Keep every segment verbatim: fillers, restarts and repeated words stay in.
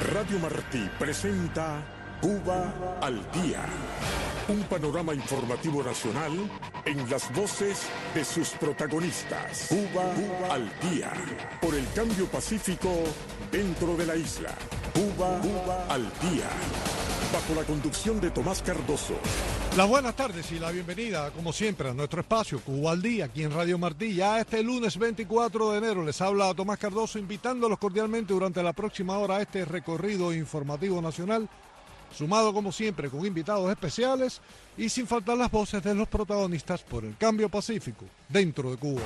Radio Martí presenta Cuba al Día. Un panorama informativo nacional en las voces de sus protagonistas. Cuba, Cuba al Día. Por el cambio pacífico dentro de la isla. Cuba, Cuba al Día. Bajo la conducción de Tomás Cardoso. Las buenas tardes y la bienvenida, como siempre, a nuestro espacio Cuba al Día, aquí en Radio Martí. Ya este lunes veinticuatro de enero les habla Tomás Cardoso, invitándolos cordialmente durante la próxima hora a este recorrido informativo nacional, sumado como siempre con invitados especiales y sin faltar las voces de los protagonistas por el cambio pacífico dentro de Cuba.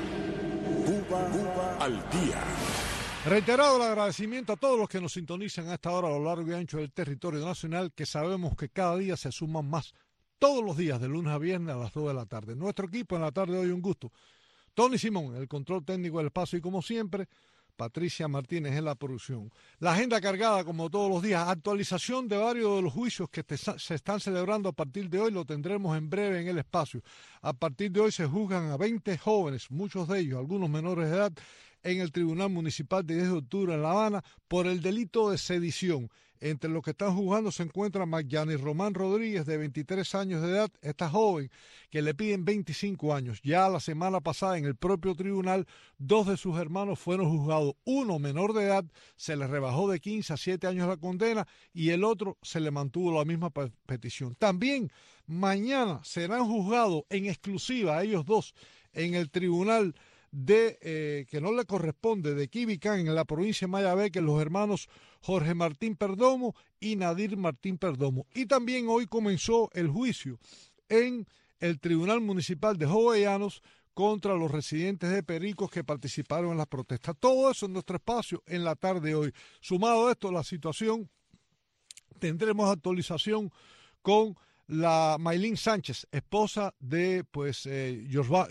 Cuba, Cuba al Día. Reiterado el agradecimiento a todos los que nos sintonizan a esta hora a lo largo y ancho del territorio nacional, que sabemos que cada día se suman más, todos los días de lunes a viernes a las dos de la tarde. Nuestro equipo en la tarde de hoy, un gusto. Tony Simón, el control técnico del espacio, y como siempre, Patricia Martínez en la producción. La agenda cargada como todos los días, actualización de varios de los juicios que te, se están celebrando a partir de hoy, lo tendremos en breve en el espacio. A partir de hoy se juzgan a veinte jóvenes, muchos de ellos, algunos menores de edad, en el Tribunal Municipal de diez de octubre en La Habana por el delito de sedición. Entre los que están juzgando se encuentra Magyani Román Rodríguez, de veintitrés años de edad, esta joven que le piden veinticinco años. Ya la semana pasada en el propio tribunal, dos de sus hermanos fueron juzgados. Uno, menor de edad, se le rebajó de quince a siete años la condena y el otro se le mantuvo la misma petición. También mañana serán juzgados en exclusiva a ellos dos en el tribunal de eh, que no le corresponde de Quibicán en la provincia de Mayabé, los hermanos Jorge Martín Perdomo y Nadir Martín Perdomo. Y también hoy comenzó el juicio en el Tribunal Municipal de Jovellanos contra los residentes de Pericos que participaron en las protestas. Todo eso en nuestro espacio en la tarde de hoy. Sumado a esto, la situación, tendremos actualización con la Maylin Sánchez, esposa de pues eh,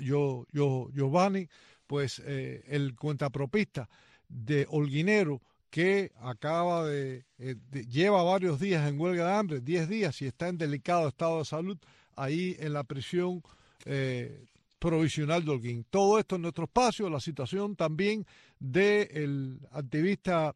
Giovanni, pues eh, el cuentapropista de Holguinero, que acaba de, eh, de, lleva varios días en huelga de hambre, diez días, y está en delicado estado de salud ahí en la prisión eh, provisional de Holguín. Todo esto en nuestro espacio, la situación también del activista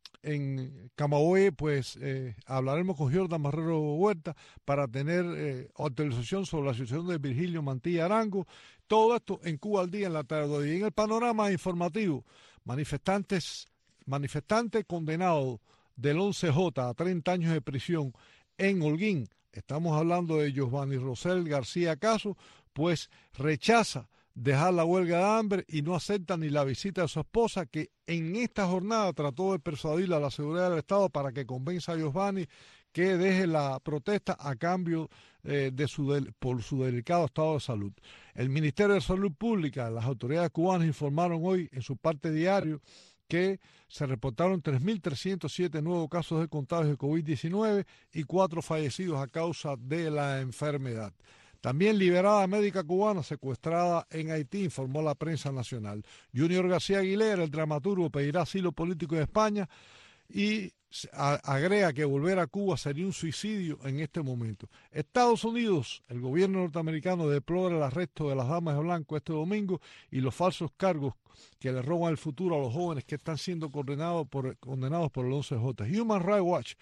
en Camagüey, pues eh, hablaremos con Jordan Marrero Huerta para tener eh, actualización sobre la situación de Virgilio Mantilla Arango. Todo esto en Cuba al Día en la tarde de hoy. Y en el panorama informativo, manifestantes, manifestante condenado del once J a treinta años de prisión en Holguín, estamos hablando de Giovanni Rosel García Caso, pues rechaza dejar la huelga de hambre y no acepta ni la visita de su esposa, que en esta jornada trató de persuadirle a la seguridad del Estado para que convenza a Giovanni que deje la protesta a cambio eh, de su del, por su delicado estado de salud. El Ministerio de Salud Pública, las autoridades cubanas informaron hoy en su parte diario que se reportaron tres mil trescientos siete nuevos casos de contagio de COVID diecinueve y cuatro fallecidos a causa de la enfermedad. También liberada médica cubana secuestrada en Haití, informó la prensa nacional. Junior García Aguilera, el dramaturgo, pedirá asilo político en España y agrega que volver a Cuba sería un suicidio en este momento. Estados Unidos, el gobierno norteamericano deplora el arresto de las damas de blanco este domingo y los falsos cargos que le roban el futuro a los jóvenes que están siendo condenados por, condenados por el once J. Human Rights Watch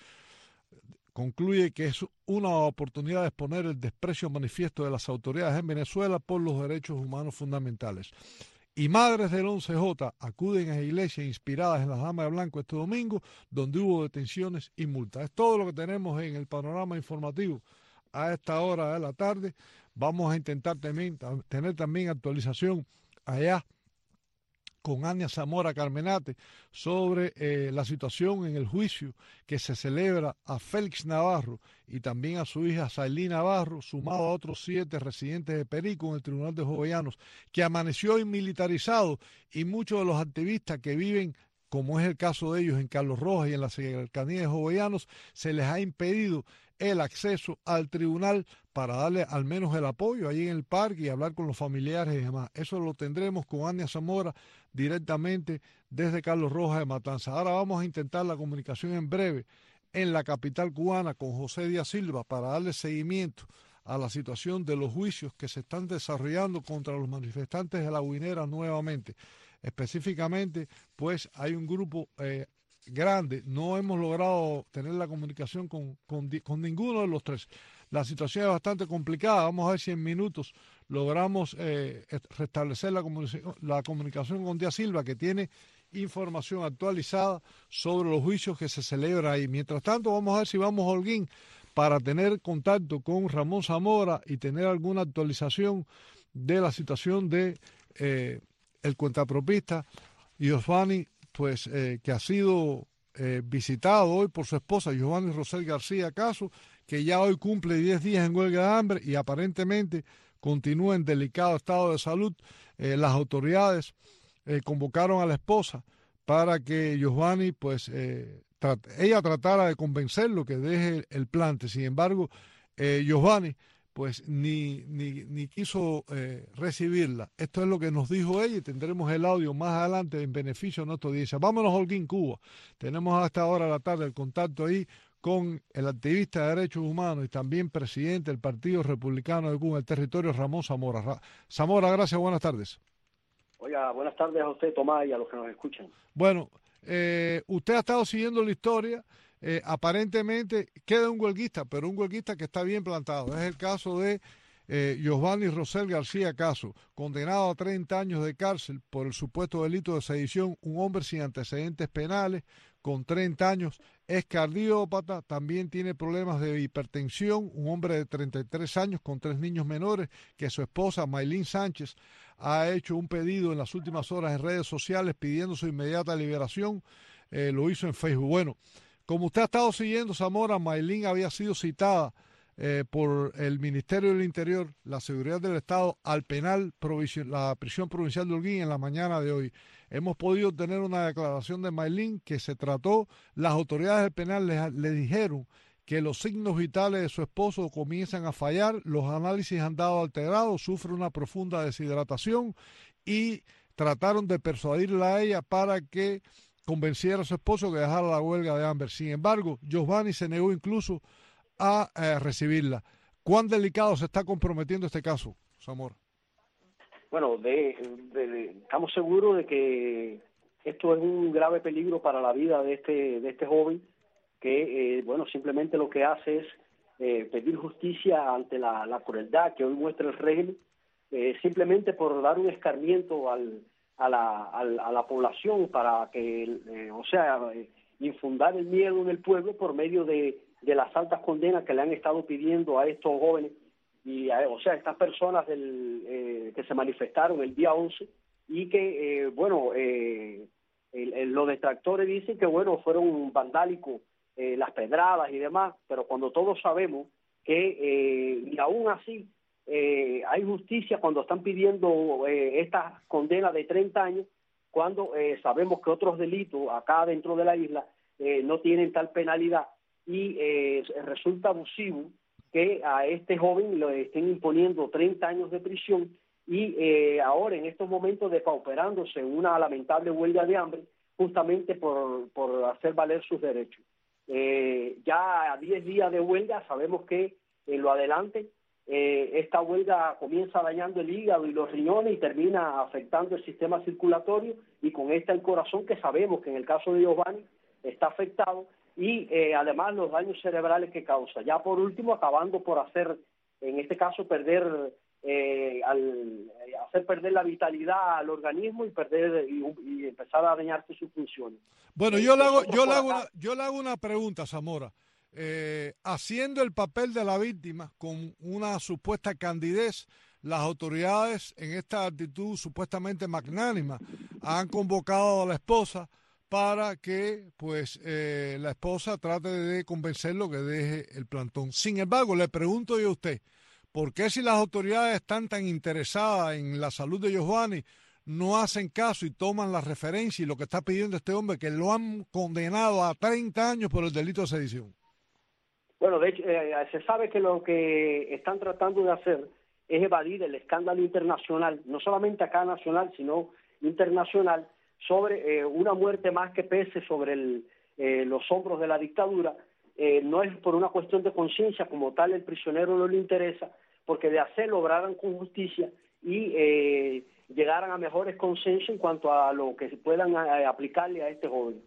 concluye que es una oportunidad de exponer el desprecio manifiesto de las autoridades en Venezuela por los derechos humanos fundamentales. Y madres del once J acuden a iglesias inspiradas en las damas de blanco este domingo, donde hubo detenciones y multas. Es todo lo que tenemos en el panorama informativo a esta hora de la tarde. Vamos a intentar también, tener también actualización allá con Ania Zamora Carmenate sobre eh, la situación en el juicio que se celebra a Félix Navarro y también a su hija Sailí Navarro, sumado a otros siete residentes de Perico en el Tribunal de Jovellanos, que amaneció inmilitarizado, y muchos de los activistas que viven, como es el caso de ellos en Carlos Rojas y en la cercanía de Jovellanos, se les ha impedido el acceso al tribunal para darle al menos el apoyo allí en el parque y hablar con los familiares y demás. Eso lo tendremos con Ania Zamora directamente desde Carlos Rojas de Matanza. Ahora vamos a intentar la comunicación en breve en la capital cubana con José Díaz Silva para darle seguimiento a la situación de los juicios que se están desarrollando contra los manifestantes de la Guinera nuevamente. Específicamente, pues hay un grupo eh, grande. No hemos logrado tener la comunicación con, con, con ninguno de los tres. La situación es bastante complicada. Vamos a ver si en minutos logramos eh, restablecer la comunicación, la comunicación con Díaz Silva, que tiene información actualizada sobre los juicios que se celebran ahí. Mientras tanto, vamos a ver si vamos a Holguín para tener contacto con Ramón Zamora y tener alguna actualización de la situación de eh, el cuentapropista Giovanni, pues eh, que ha sido eh, visitado hoy por su esposa Giovanni Rosel García Caso, que ya hoy cumple diez días en huelga de hambre y aparentemente continúa en delicado estado de salud. Eh, las autoridades eh, convocaron a la esposa para que Giovanni, pues, eh, trat ella tratara de convencerlo que deje el plante. Sin embargo, eh, Giovanni, pues, ni, ni, ni quiso eh, recibirla. Esto es lo que nos dijo ella y tendremos el audio más adelante en beneficio de nuestra audiencia. Vámonos a Holguín, Cuba. Tenemos hasta ahora la tarde el contacto ahí con el activista de derechos humanos y también presidente del Partido Republicano de Cuba, el territorio, Ramón Zamora. Ra Zamora, gracias, buenas tardes. Oiga, buenas tardes a usted, Tomás, y a los que nos escuchan. Bueno, eh, usted ha estado siguiendo la historia, eh, aparentemente queda un huelguista, pero un huelguista que está bien plantado. Es el caso de eh, Giovanni Rosel García Caso, condenado a treinta años de cárcel por el supuesto delito de sedición, un hombre sin antecedentes penales, con treinta años, es cardiópata, también tiene problemas de hipertensión, un hombre de treinta y tres años con tres niños menores, que su esposa Maylin Sánchez ha hecho un pedido en las últimas horas en redes sociales pidiendo su inmediata liberación, eh, lo hizo en Facebook. Bueno, como usted ha estado siguiendo, Zamora, Maylin había sido citada eh, por el Ministerio del Interior, la Seguridad del Estado, al penal, la prisión provincial de Holguín en la mañana de hoy. Hemos podido tener una declaración de Maylin que se trató, las autoridades del penal le, le dijeron que los signos vitales de su esposo comienzan a fallar, los análisis han dado alterados, sufre una profunda deshidratación y trataron de persuadirla a ella para que convenciera a su esposo que dejara la huelga de hambre. Sin embargo, Giovanni se negó incluso a eh, recibirla. ¿Cuán delicado se está comprometiendo este caso, Zamora? Bueno, de, de, de, estamos seguros de que esto es un grave peligro para la vida de este, de este joven que, eh, bueno, simplemente lo que hace es eh, pedir justicia ante la, la crueldad que hoy muestra el régimen, eh, simplemente por dar un escarmiento al, a, la, al, a la población para que, eh, o sea, eh, infundar el miedo en el pueblo por medio de, de las altas condenas que le han estado pidiendo a estos jóvenes, y a, o sea, estas personas del, eh, que se manifestaron el día once y que, eh, bueno, eh, el, el, los detractores dicen que, bueno, fueron vandálicos eh, las pedradas y demás, pero cuando todos sabemos que eh, y aún así eh, hay justicia cuando están pidiendo eh, estas condenas de treinta años, cuando eh, sabemos que otros delitos acá dentro de la isla eh, no tienen tal penalidad y eh, resulta abusivo que a este joven le estén imponiendo treinta años de prisión y eh, ahora en estos momentos depauperándose en una lamentable huelga de hambre justamente por, por hacer valer sus derechos. Eh, ya a diez días de huelga sabemos que en lo adelante eh, esta huelga comienza dañando el hígado y los riñones y termina afectando el sistema circulatorio y con esta el corazón, que sabemos que en el caso de Giovanni está afectado, y eh, además los daños cerebrales que causa. Ya por último, acabando por hacer, en este caso, perder eh, al hacer perder la vitalidad al organismo y perder y, y empezar a dañarse sus funciones. Bueno, yo le hago, yo le hago, una, yo le hago una pregunta, Zamora. Eh, haciendo el papel de la víctima con una supuesta candidez, las autoridades en esta actitud supuestamente magnánima han convocado a la esposa para que pues eh, la esposa trate de convencerlo que deje el plantón. Sin embargo, le pregunto yo a usted, ¿por qué si las autoridades están tan interesadas en la salud de Giovanni no hacen caso y toman la referencia y lo que está pidiendo este hombre, que lo han condenado a treinta años por el delito de sedición? Bueno, de hecho, eh, se sabe que lo que están tratando de hacer es evadir el escándalo internacional, no solamente acá nacional, sino internacional, sobre eh, una muerte más que pese sobre el, eh, los hombros de la dictadura. Eh, no es por una cuestión de conciencia, como tal el prisionero no le interesa, porque de hacerlo obraran con justicia y eh, llegaran a mejores consensos en cuanto a lo que puedan a, a aplicarle a este joven.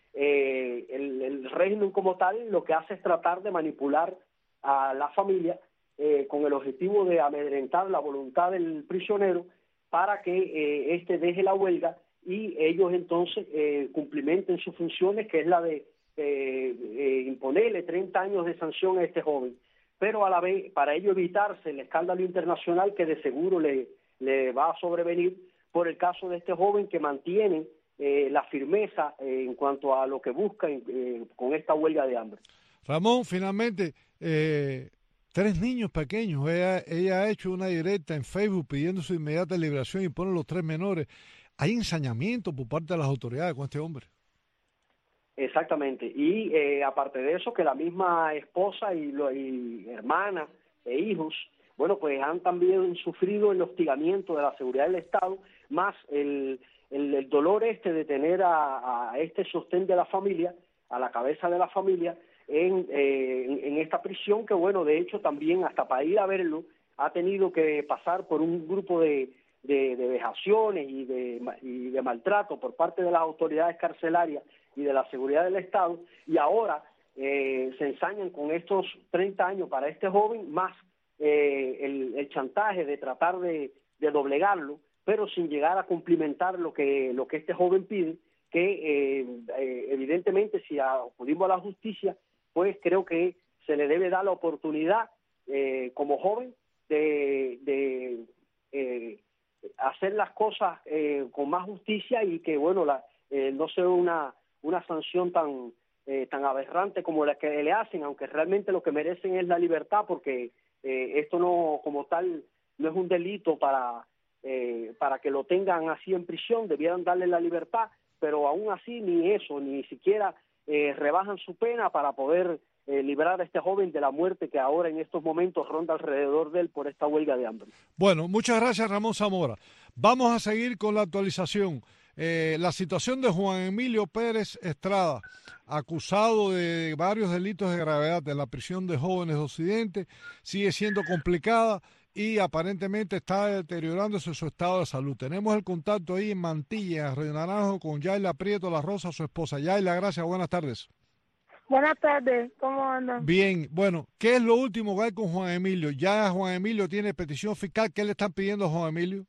eh, el, el régimen como tal lo que hace es tratar de manipular a la familia eh, con el objetivo de amedrentar la voluntad del prisionero para que eh, éste deje la huelga y ellos entonces eh, cumplimenten sus funciones, que es la de eh, eh, imponerle treinta años de sanción a este joven, pero a la vez, para ello evitarse el escándalo internacional que de seguro le, le va a sobrevenir por el caso de este joven que mantiene eh, la firmeza eh, en cuanto a lo que busca eh, con esta huelga de hambre. Ramón, finalmente, eh, tres niños pequeños, ella, ella ha hecho una directa en Facebook pidiendo su inmediata liberación y pone los tres menores. ¿Hay ensañamiento por parte de las autoridades con este hombre? Exactamente, y eh, aparte de eso, que la misma esposa y, lo, y hermana e hijos, bueno, pues han también sufrido el hostigamiento de la seguridad del Estado, más el, el, el dolor este de tener a, a este sostén de la familia, a la cabeza de la familia, en, eh, en, en esta prisión, que bueno, de hecho también hasta para ir a verlo, ha tenido que pasar por un grupo de, de, de vejaciones y de, y de maltrato por parte de las autoridades carcelarias y de la seguridad del Estado, y ahora eh, se ensañan con estos treinta años para este joven, más eh, el, el chantaje de tratar de, de doblegarlo, pero sin llegar a cumplimentar lo que, lo que este joven pide, que eh, eh, evidentemente si acudimos a la justicia, pues creo que se le debe dar la oportunidad eh, como joven de, de eh, hacer las cosas eh, con más justicia y que, bueno, la, eh, no sea una una sanción tan eh, tan aberrante como la que le hacen, aunque realmente lo que merecen es la libertad, porque eh, esto no, como tal, no es un delito para eh, para que lo tengan así en prisión, debieran darle la libertad, pero aún así ni eso, ni siquiera eh, rebajan su pena para poder eh, liberar a este joven de la muerte que ahora en estos momentos ronda alrededor de él por esta huelga de hambre. Bueno, muchas gracias, Ramón Zamora. Vamos a seguir con la actualización. Eh, la situación de Juan Emilio Pérez Estrada, acusado de varios delitos de gravedad en la prisión de jóvenes de Occidente, sigue siendo complicada y aparentemente está deteriorándose su estado de salud. Tenemos el contacto ahí en Mantilla, Río Naranjo, con Yayla Prieto La Rosa, su esposa. Yayla, gracias, buenas tardes. Buenas tardes, ¿cómo andan? Bien, bueno, ¿qué es lo último que hay con Juan Emilio? Ya Juan Emilio tiene petición fiscal. ¿Qué le están pidiendo a Juan Emilio?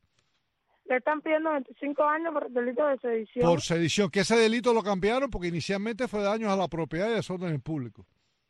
Le están pidiendo veinticinco años por el delito de sedición. Por sedición, que ese delito lo cambiaron porque inicialmente fue daños a la propiedad y desorden público.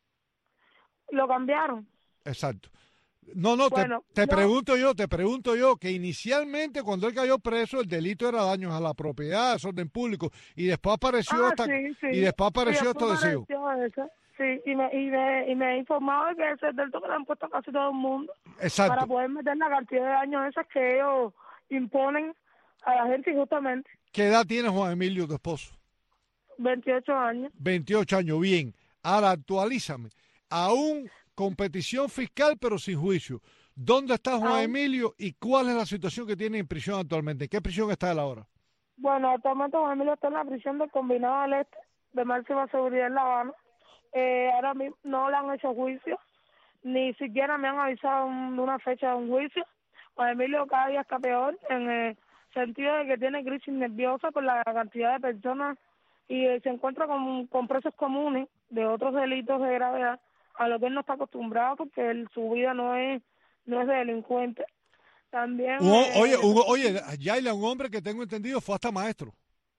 Lo cambiaron. Exacto. No, no, bueno, te, te no. pregunto yo, te pregunto yo, que inicialmente cuando él cayó preso el delito era daños a la propiedad, desorden público, y después apareció ah, hasta sí, sí. y después apareció sí, esto de eso. Sí, y me, y, me, y me he informado de que ese es delito que le han puesto a casi todo el mundo. Exacto. Para poder meter la cantidad de años esas que ellos imponen a la gente injustamente. ¿Qué edad tiene Juan Emilio, tu esposo? veintiocho años. veintiocho años, bien. Ahora actualízame. Aún con petición fiscal pero sin juicio. ¿Dónde está Juan ah. Emilio y cuál es la situación que tiene en prisión actualmente? ¿En qué prisión está él ahora? Bueno, actualmente Juan Emilio está en la prisión del Combinado del Este de máxima seguridad en La Habana. Eh, ahora mismo no le han hecho juicio, ni siquiera me han avisado de una fecha de un juicio. Juan Emilio cada día está peor en el sentido de que tiene crisis nerviosa por la cantidad de personas y eh, se encuentra con, con presos comunes de otros delitos de gravedad a lo que él no está acostumbrado porque él, su vida no es no es de delincuente. También Hugo, eh, oye, Hugo, oye, Yayla, un hombre que tengo entendido fue hasta maestro.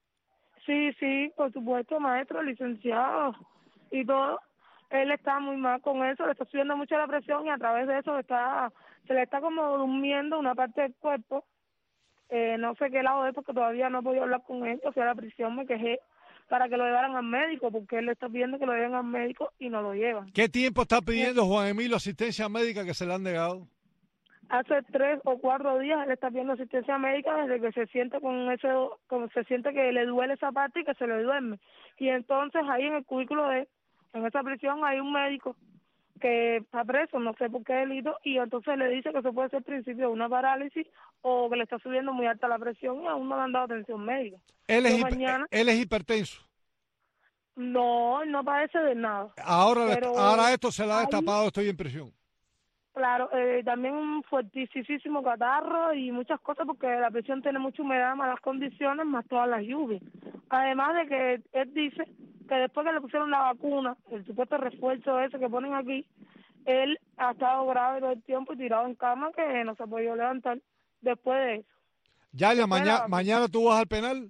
Sí, sí, por supuesto, maestro, licenciado y todo. Él está muy mal con eso, le está subiendo mucho la presión y a través de eso está se le está como durmiendo una parte del cuerpo. Eh, no sé qué lado es porque todavía no he podido hablar con él, o sea, la prisión me quejé para que lo llevaran al médico, porque él le está pidiendo que lo lleven al médico y no lo llevan. ¿Qué tiempo está pidiendo Juan Emilio asistencia médica que se le han negado? Hace tres o cuatro días él está pidiendo asistencia médica desde que se siente con ese, como se siente que le duele esa parte y que se le duerme. Y entonces ahí en el cubículo de, en esa prisión hay un médico que está preso, no sé por qué delito, y entonces le dice que eso puede ser principio de una parálisis o que le está subiendo muy alta la presión y aún no le han dado atención médica. ¿Él es, mañana, él es hipertenso? No, no padece de nada. Ahora, ahora esto se le ha destapado, ahí, estoy en prisión. Claro, eh, también un fuertísimo catarro y muchas cosas porque la prisión tiene mucha humedad, malas condiciones, más todas las lluvias. Además de que él dice que después que le pusieron la vacuna, el supuesto refuerzo ese que ponen aquí, él ha estado grave todo el tiempo y tirado en cama que no se ha podido levantar después de eso. Yaila, Después de la mañana, vacuna. mañana tú vas al penal.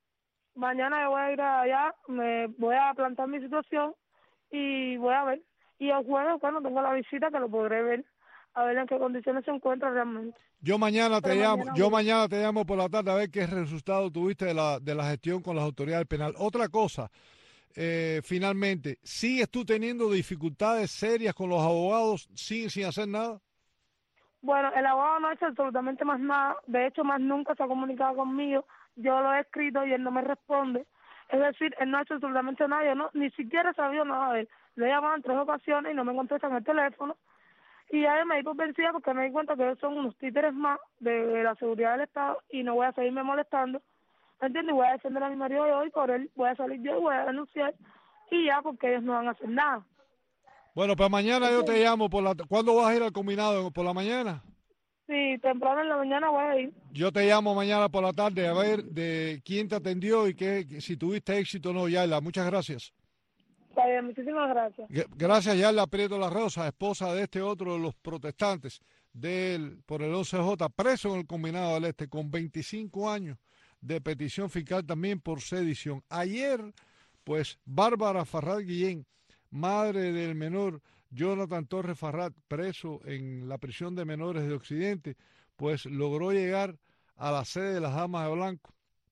Mañana yo voy a ir allá, me voy a plantar mi situación y voy a ver. Y el jueves, bueno, tengo la visita que lo podré ver, a ver en qué condiciones se encuentra realmente. Yo mañana te Pero llamo, mañana yo voy. mañana te llamo por la tarde a ver qué resultado tuviste de la, de la gestión con las autoridades penales. Otra cosa, eh, finalmente, ¿sigues tú teniendo dificultades serias con los abogados? ¿Sigues sin hacer nada? Bueno, el abogado no ha hecho absolutamente más nada, de hecho más nunca se ha comunicado conmigo, yo lo he escrito y él no me responde, es decir, él no ha hecho absolutamente nada, yo no, ni siquiera he sabido nada de él, le he llamado en tres ocasiones y no me contestan el teléfono, y ya me di por vencida porque me di cuenta que ellos son unos títeres más de la seguridad del Estado y no voy a seguirme molestando, ¿entiendes? Voy a defender a mi marido de hoy, por él voy a salir yo y voy a denunciar, y ya porque ellos no van a hacer nada. Bueno, pues mañana yo te ¿Entiendes? llamo por la, ¿cuándo vas a ir al combinado? ¿Por la mañana? Sí, temprano en la mañana voy a ir. Yo te llamo mañana por la tarde a ver de quién te atendió y qué, si tuviste éxito o no, Yaila. Muchas gracias. Está bien, muchísimas gracias. Gracias, Yaila Prieto La Rosa, esposa de este otro de los protestantes del, por el once J, preso en el Combinado del Este, con veinticinco años de petición fiscal también por sedición. Ayer, pues, Bárbara Farrat Guillén, madre del menor Jonathan Torres Farrat, preso en la prisión de menores de Occidente, pues logró llegar a la sede de las Damas de Blanco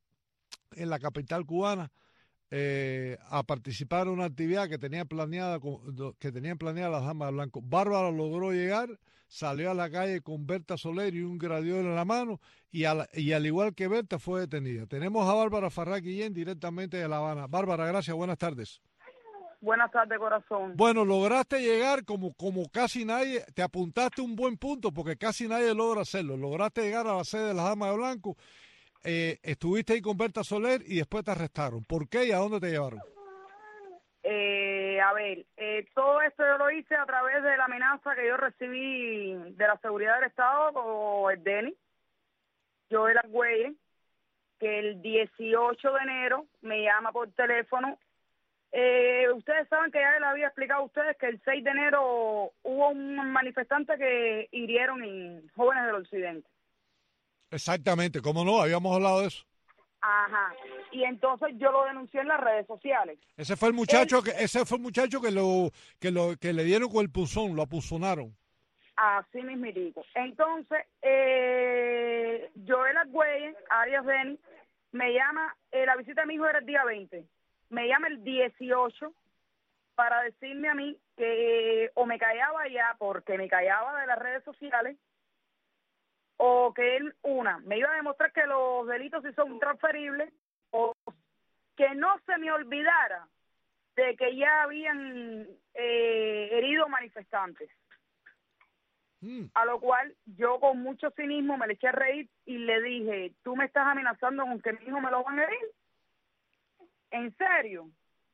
en la capital cubana eh, a participar en una actividad que tenía planeada que tenían planeada las Damas de Blanco. Bárbara logró llegar, salió a la calle con Berta Soler y un gradiola en la mano y, a la, y al igual que Berta fue detenida. Tenemos a Bárbara Farrat Guillén directamente de La Habana. Bárbara, gracias, buenas tardes. Buenas tardes, corazón. Bueno, lograste llegar como, como casi nadie, te apuntaste un buen punto porque casi nadie logra hacerlo. Lograste llegar a la sede de las Damas de Blanco, eh, estuviste ahí con Berta Soler y después te arrestaron. ¿Por qué y a dónde te llevaron? Eh, a ver, eh, todo esto yo lo hice a través de la amenaza que yo recibí de la seguridad del Estado con el DENI, Joel Argüelles, que el dieciocho de enero me llama por teléfono. Eh, ustedes saben que ya le había explicado a ustedes que el seis de enero hubo un manifestante que hirieron en Jóvenes del Occidente. Exactamente, ¿cómo no? Habíamos hablado de eso. Ajá. Y entonces yo lo denuncié en las redes sociales. Ese fue el muchacho Él, que ese fue el muchacho que lo que lo que le dieron con el punzón, lo apunzonaron. Así mismitico. Entonces, eh, Joel Argüelles, Arias Beni, me llama, eh, la visita de mi hijo era el día veinte. Me llama el dieciocho para decirme a mí que o me callaba ya porque me callaba de las redes sociales, o que él, una, me iba a demostrar que los delitos sí son transferibles, o que no se me olvidara de que ya habían eh, herido manifestantes. Mm. A lo cual yo con mucho cinismo me le eché a reír y le dije, ¿tú me estás amenazando con que mi hijo me lo van a herir? ¿En serio?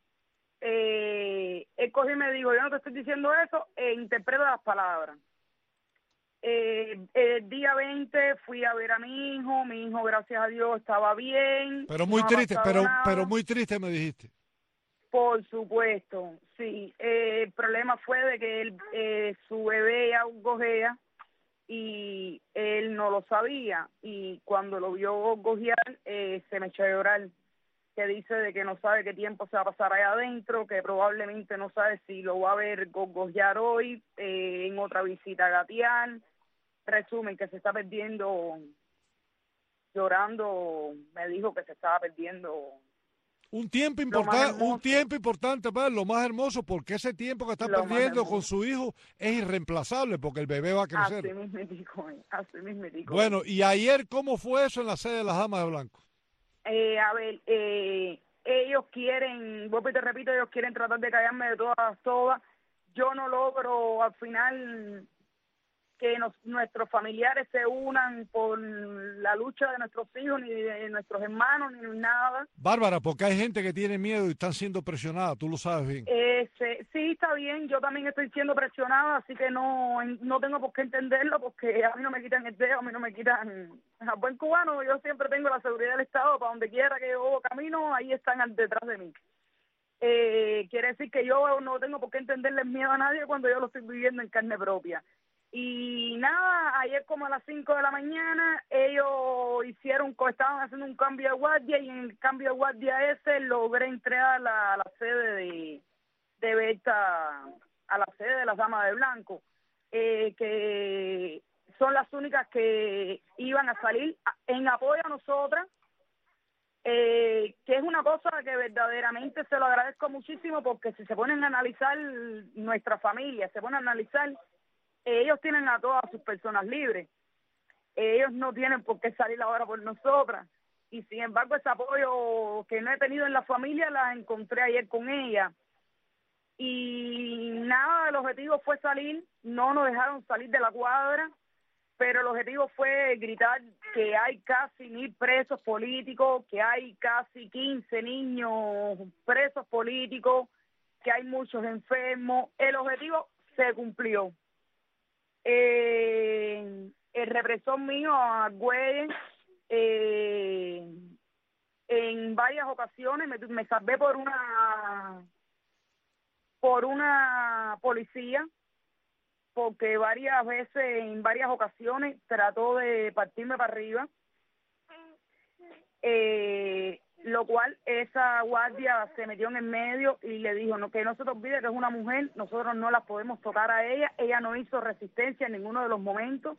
Eh, él cogió y me dijo, yo no te estoy diciendo eso, e interpreta las palabras. Eh, el día veinte fui a ver a mi hijo, mi hijo gracias a Dios estaba bien. Pero muy no triste, pero nada. pero muy triste me dijiste. Por supuesto, sí. Eh, el problema fue de que él, eh, su bebé ya gojea y él no lo sabía, y cuando lo vio gojear eh, se me echó a llorar, que dice de que no sabe qué tiempo se va a pasar allá adentro, que probablemente no sabe si lo va a ver gojear hoy, eh, en otra visita a gatear. Resumen, que se está perdiendo, llorando, me dijo que se estaba perdiendo un tiempo importante, un tiempo importante para él, lo más hermoso, porque ese tiempo que está perdiendo con su hijo es irreemplazable, porque el bebé va a crecer. Así mismo dijo, así mismo dijo. Bueno, y ayer, ¿cómo fue eso en la sede de las Damas de Blanco? Eh, a ver, eh, ellos quieren, vuelvo y te repito, ellos quieren tratar de callarme de todas, todas. Yo no logro al final que nos, nuestros familiares se unan por la lucha de nuestros hijos, ni de nuestros hermanos, ni nada. Bárbara, porque hay gente que tiene miedo y están siendo presionadas, tú lo sabes bien. Eh, se, sí, está bien, yo también estoy siendo presionada, así que no no tengo por qué entenderlo, porque a mí no me quitan el dedo, a mí no me quitan... A buen cubano, yo siempre tengo la seguridad del Estado, para donde quiera que yo camino, ahí están al detrás de mí. Eh, quiere decir que yo no tengo por qué entenderle el miedo a nadie cuando yo lo estoy viviendo en carne propia. Y nada, ayer como a las cinco de la mañana, ellos hicieron, estaban haciendo un cambio de guardia, y en el cambio de guardia ese logré entrar a la, a la sede de, de Berta, a la sede de las Damas de Blanco, eh, que son las únicas que iban a salir en apoyo a nosotras, eh, que es una cosa que verdaderamente se lo agradezco muchísimo, porque si se ponen a analizar nuestra familia, se ponen a analizar, ellos tienen a todas sus personas libres, ellos no tienen por qué salir ahora por nosotras, y sin embargo ese apoyo que no he tenido en la familia la encontré ayer con ella. Y nada, el objetivo fue salir, no nos dejaron salir de la cuadra, pero el objetivo fue gritar que hay casi mil presos políticos, que hay casi quince niños presos políticos, que hay muchos enfermos. El objetivo se cumplió. Eh, el represor mío, Argüelles, eh, en varias ocasiones me, me salvé por una por una policía, porque varias veces, en varias ocasiones, trató de partirme para arriba, eh, lo cual esa guardia se metió en el medio y le dijo, no, que no se te olvide que es una mujer, nosotros no la podemos tocar a ella, ella no hizo resistencia en ninguno de los momentos.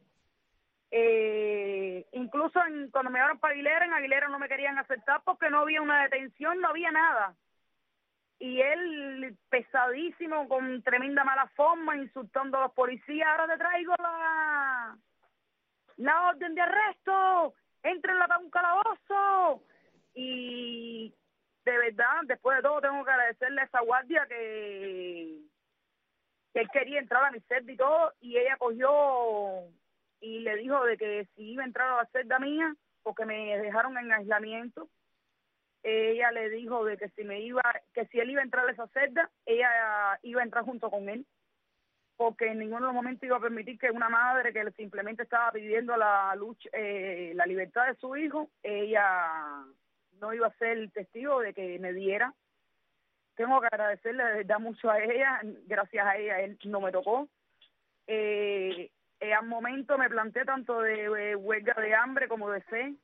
Eh, incluso en, cuando me llevaron para Aguilera, en Aguilera no me querían aceptar porque no había una detención, no había nada. Y él, pesadísimo, con tremenda mala forma, insultando a los policías, ahora te traigo la, la orden de arresto, entrenla para un calabozo. Y de verdad, después de todo, tengo que agradecerle a esa guardia que, que él quería entrar a mi celda y todo, y ella cogió y le dijo de que si iba a entrar a la celda mía, porque me dejaron en aislamiento, ella le dijo de que si me iba, que si él iba a entrar a esa celda, ella iba a entrar junto con él, porque en ninguno de los momentos iba a permitir que una madre que simplemente estaba pidiendo la lucha, eh, la libertad de su hijo, ella no iba a ser testigo de que me diera. Tengo que agradecerle de verdad mucho a ella, gracias a ella él no me tocó. Eh, eh, al momento me planté tanto de, de huelga de hambre como de sed,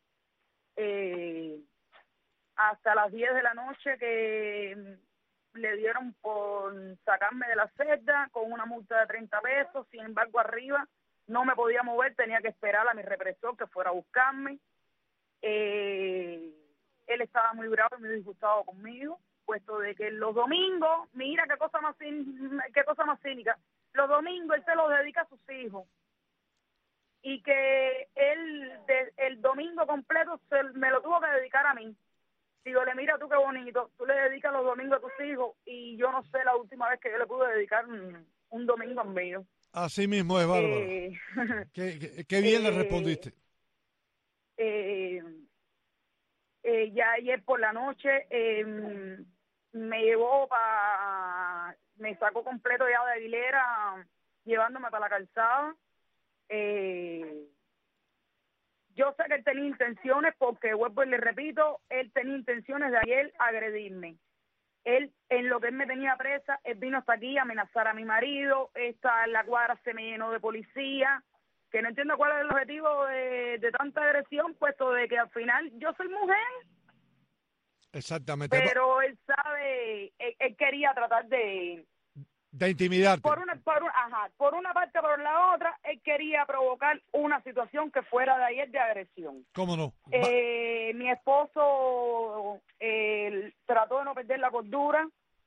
eh, hasta las diez de la noche que le dieron por sacarme de la celda con una multa de treinta pesos. Sin embargo, arriba no me podía mover, tenía que esperar a mi represor que fuera a buscarme. Eh, él estaba muy bravo y muy disgustado conmigo, puesto de que los domingos, mira qué cosa más qué cosa más cínica, los domingos él se los dedica a sus hijos, y que él de, el domingo completo se, me lo tuvo que dedicar a mí. Digo, le mira tú qué bonito, tú le dedicas los domingos a tus hijos, y yo no sé la última vez que yo le pude dedicar un, un domingo al mío. Así mismo es, Bárbara. Eh, qué, qué, qué bien eh, le respondiste. Eh, eh, ya ayer por la noche eh, me llevó para, me sacó completo ya de Aguilera, llevándome para la calzada. Eh, Yo sé que él tenía intenciones, porque vuelvo y le repito, él tenía intenciones de ayer agredirme. Él, en lo que él me tenía presa, él vino hasta aquí a amenazar a mi marido, esta la cuadra se me llenó de policía, que no entiendo cuál es el objetivo de, de tanta agresión, puesto de que al final yo soy mujer. Exactamente. Pero él sabe, él, él quería tratar de... De intimidarte. Por una, por, ajá, por una parte, por la otra, él quería provocar una situación que fuera de ayer de agresión. ¿Cómo no? Eh, mi esposo eh, trató de no perder la cordura.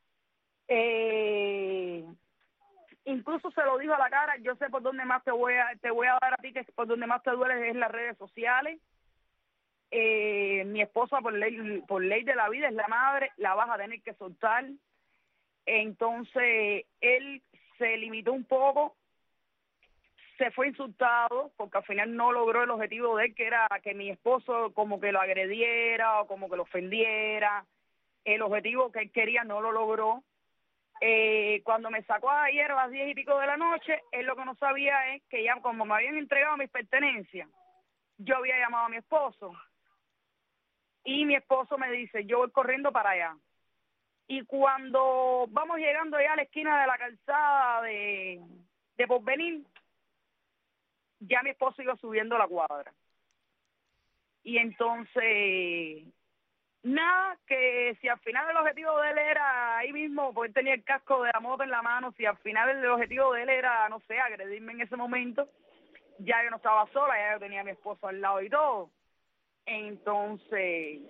Eh, incluso se lo dijo a la cara, yo sé por dónde más te voy a, te voy a dar a ti, que por donde más te duele es en las redes sociales. Eh, mi esposa, por ley, por ley de la vida, es la madre, la vas a tener que soltar. Entonces, él se limitó un poco, se fue insultado porque al final no logró el objetivo de él, que era que mi esposo como que lo agrediera o como que lo ofendiera. El objetivo que él quería no lo logró. Eh, cuando me sacó ayer a las diez y pico de la noche, él lo que no sabía es que ya como me habían entregado mis pertenencias, yo había llamado a mi esposo. Y mi esposo me dice, yo voy corriendo para allá. Y cuando vamos llegando ya a la esquina de la calzada de, de Porvenir, ya mi esposo iba subiendo la cuadra. Y entonces, nada, que si al final el objetivo de él era ahí mismo, porque él tenía el casco de la moto en la mano, si al final el objetivo de él era, no sé, agredirme en ese momento, ya yo no estaba sola, ya yo tenía a mi esposo al lado y todo. Entonces,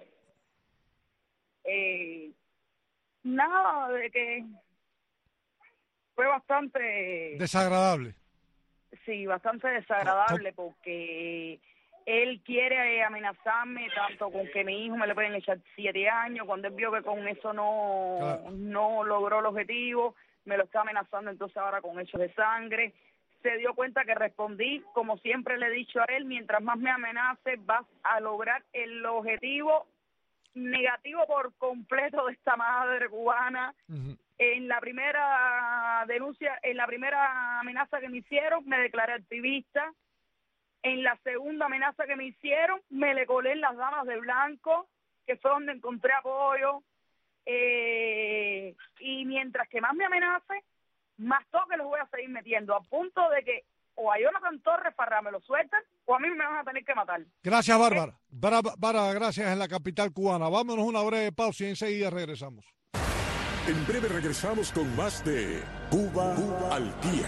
eh, nada, de que fue bastante... Desagradable. Sí, bastante desagradable porque él quiere amenazarme tanto con que mi hijo me le pueden echar siete años, cuando él vio que con eso no, claro. no logró el objetivo, me lo está amenazando entonces ahora con hechos de sangre. Se dio cuenta que respondí, como siempre le he dicho a él, mientras más me amenace, vas a lograr el objetivo negativo por completo de esta madre cubana. Uh-huh. En la primera denuncia, en la primera amenaza que me hicieron, me declaré activista. En la segunda amenaza que me hicieron, me le colé en las damas de blanco, que fue donde encontré apoyo. Eh, y mientras que más me amenace, más toques los voy a seguir metiendo, a punto de que o a Jonathan Torres Farrá me lo sueltan, o a mí me van a tener que matar. Gracias, Bárbara. Bárbara, Bárbara, gracias en la capital cubana. Vámonos una breve pausa y enseguida regresamos. En breve regresamos con más de Cuba, Cuba al Día.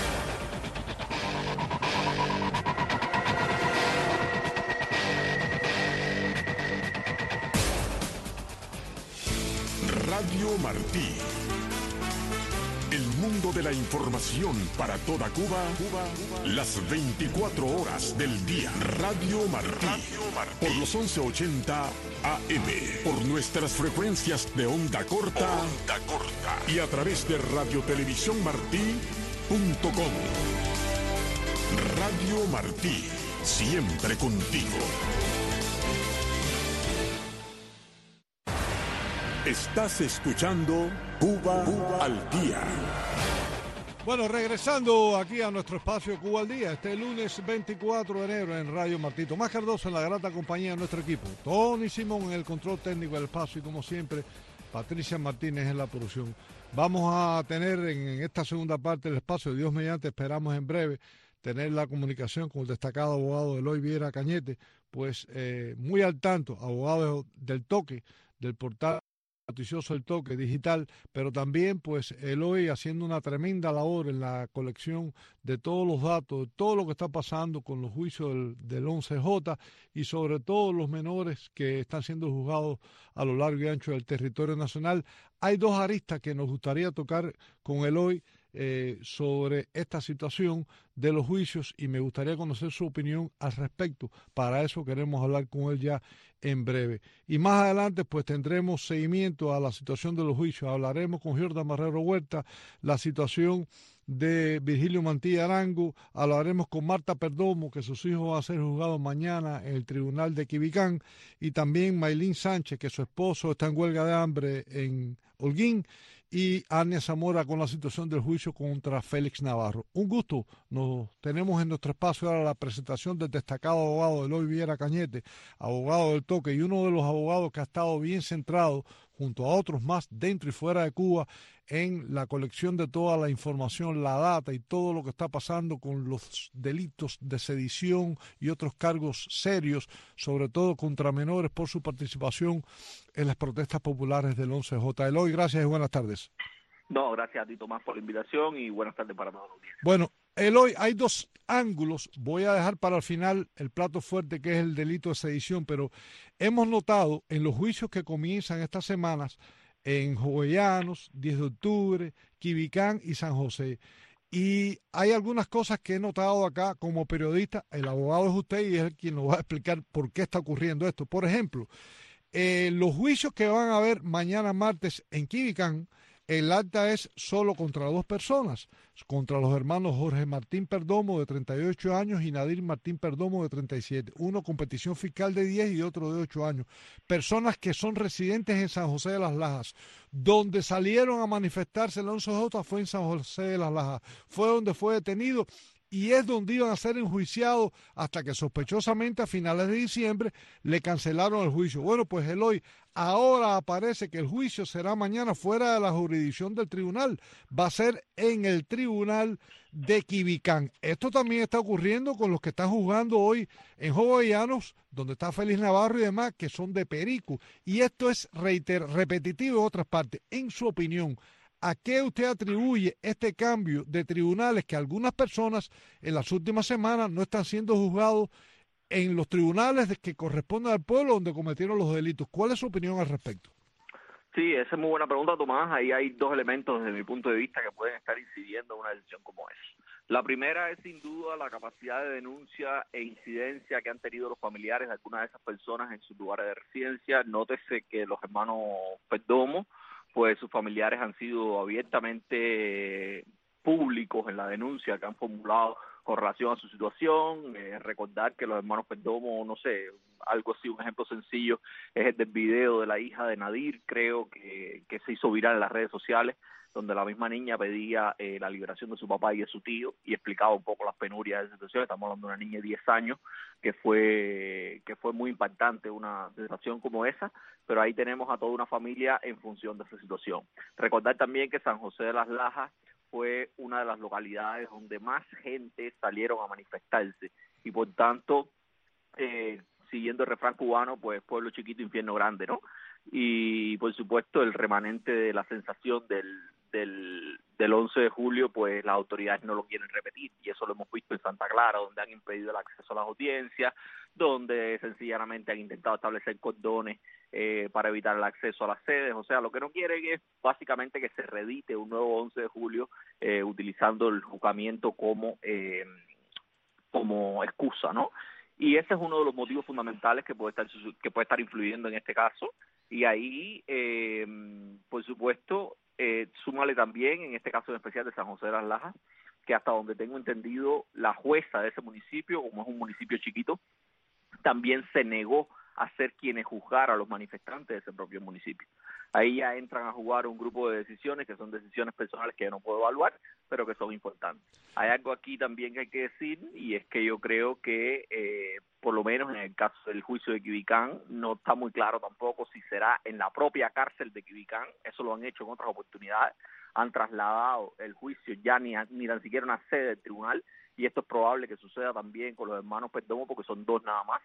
Radio Martí. El mundo de la información para toda Cuba, Cuba, Cuba, las veinticuatro horas del día. Radio Martí, Radio Martí. Por los once ochenta A M, por nuestras frecuencias de onda corta, onda corta y a través de radiotelevisiónmartí punto com. Radio Martí, siempre contigo. Estás escuchando Cuba, Cuba al Día. Bueno, regresando aquí a nuestro espacio Cuba al Día, este lunes veinticuatro de enero en Radio Martí. Tomás Cardoso en la grata compañía de nuestro equipo. Tony Simón en el control técnico del espacio y como siempre, Patricia Martínez en la producción. Vamos a tener en esta segunda parte del espacio, Dios mediante, esperamos en breve, tener la comunicación con el destacado abogado Eloy Viera Cañete, pues eh, muy al tanto, abogado del toque, del portal noticioso El Toque digital, pero también pues Eloy haciendo una tremenda labor en la colección de todos los datos, de todo lo que está pasando con los juicios del, del once J y sobre todo los menores que están siendo juzgados a lo largo y ancho del territorio nacional. Hay dos aristas que nos gustaría tocar con Eloy eh, sobre esta situación de los juicios y me gustaría conocer su opinión al respecto. Para eso queremos hablar con él ya en breve. Y más adelante pues tendremos seguimiento a la situación de los juicios. Hablaremos con Jordan Marrero Huerta, la situación de Virgilio Mantilla Arango, hablaremos con Marta Perdomo, que sus hijos van a ser juzgados mañana en el tribunal de Quibicán, y también Maylin Sánchez, que su esposo está en huelga de hambre en Holguín, y Ania Zamora con la situación del juicio contra Félix Navarro. Un gusto, nos tenemos en nuestro espacio ahora la presentación del destacado abogado Eloy Viera Cañete, abogado del toque y uno de los abogados que ha estado bien centrado junto a otros más dentro y fuera de Cuba en la colección de toda la información, la data y todo lo que está pasando con los delitos de sedición y otros cargos serios, sobre todo contra menores por su participación en las protestas populares del once J. Eloy, gracias y buenas tardes. No, gracias a ti, Tomás, por la invitación y buenas tardes para todos. Bueno, Eloy, hay dos ángulos. Voy a dejar para el final el plato fuerte, que es el delito de sedición, pero hemos notado en los juicios que comienzan estas semanas en Jovellanos, diez de octubre, Quibicán y San José. Y hay algunas cosas que he notado acá como periodista. El abogado es usted y es el quien nos va a explicar por qué está ocurriendo esto. Por ejemplo, eh, los juicios que van a haber mañana martes en Quibicán, el acta es solo contra dos personas, contra los hermanos Jorge Martín Perdomo, de treinta y ocho años, y Nadir Martín Perdomo, de treinta y siete. Uno con petición fiscal de diez y otro de ocho años. Personas que son residentes en San José de las Lajas. Donde salieron a manifestarse el once J fue en San José de las Lajas. Fue donde fue detenido y es donde iban a ser enjuiciados hasta que sospechosamente a finales de diciembre le cancelaron el juicio. Bueno, pues Eloy, ahora aparece que el juicio será mañana fuera de la jurisdicción del tribunal, va a ser en el tribunal de Quibicán. Esto también está ocurriendo con los que están juzgando hoy en Jovellanos, donde está Félix Navarro y demás, que son de Perico. Y esto es reiter repetitivo en otras partes. En su opinión, ¿a qué usted atribuye este cambio de tribunales que algunas personas en las últimas semanas no están siendo juzgados en los tribunales que corresponden al pueblo donde cometieron los delitos? ¿Cuál es su opinión al respecto? Sí, esa es muy buena pregunta, Tomás. Ahí hay dos elementos desde mi punto de vista que pueden estar incidiendo en una decisión como esa. La primera es sin duda la capacidad de denuncia e incidencia que han tenido los familiares de algunas de esas personas en sus lugares de residencia. Nótese que los hermanos Perdomo, pues sus familiares han sido abiertamente públicos en la denuncia que han formulado con relación a su situación. Eh, recordar que los hermanos Perdomo, no sé, algo así, un ejemplo sencillo, es el del video de la hija de Nadir, creo que, que se hizo viral en las redes sociales, donde la misma niña pedía eh, la liberación de su papá y de su tío y explicaba un poco las penurias de esa situación. Estamos hablando de una niña de diez años que fue que fue muy impactante una situación como esa, pero ahí tenemos a toda una familia en función de esa situación. Recordar también que San José de las Lajas fue una de las localidades donde más gente salieron a manifestarse y por tanto, eh, siguiendo el refrán cubano, pues pueblo chiquito, infierno grande, ¿no? Y por supuesto el remanente de la sensación del del del once de julio, pues las autoridades no lo quieren repetir, y eso lo hemos visto en Santa Clara, donde han impedido el acceso a las audiencias, donde sencillamente han intentado establecer cordones eh, para evitar el acceso a las sedes. O sea, lo que no quieren es básicamente que se reedite un nuevo once de julio eh, utilizando el juzgamiento como eh, como excusa, ¿no? Y ese es uno de los motivos fundamentales que puede estar que puede estar influyendo en este caso. Y ahí, eh, por supuesto, eh, súmale también, en este caso en especial de San José de las Lajas, que hasta donde tengo entendido, la jueza de ese municipio, como es un municipio chiquito, también se negó a ser quienes juzgaran a los manifestantes de ese propio municipio. Ahí ya entran a jugar un grupo de decisiones que son decisiones personales que yo no puedo evaluar, pero que son importantes. Hay algo aquí también que hay que decir, y es que yo creo que, eh, por lo menos en el caso del juicio de Quibicán, no está muy claro tampoco si será en la propia cárcel de Quibicán. Eso lo han hecho en otras oportunidades, han trasladado el juicio ya ni, a, ni tan siquiera una sede del tribunal, y esto es probable que suceda también con los hermanos Perdomo, porque son dos nada más,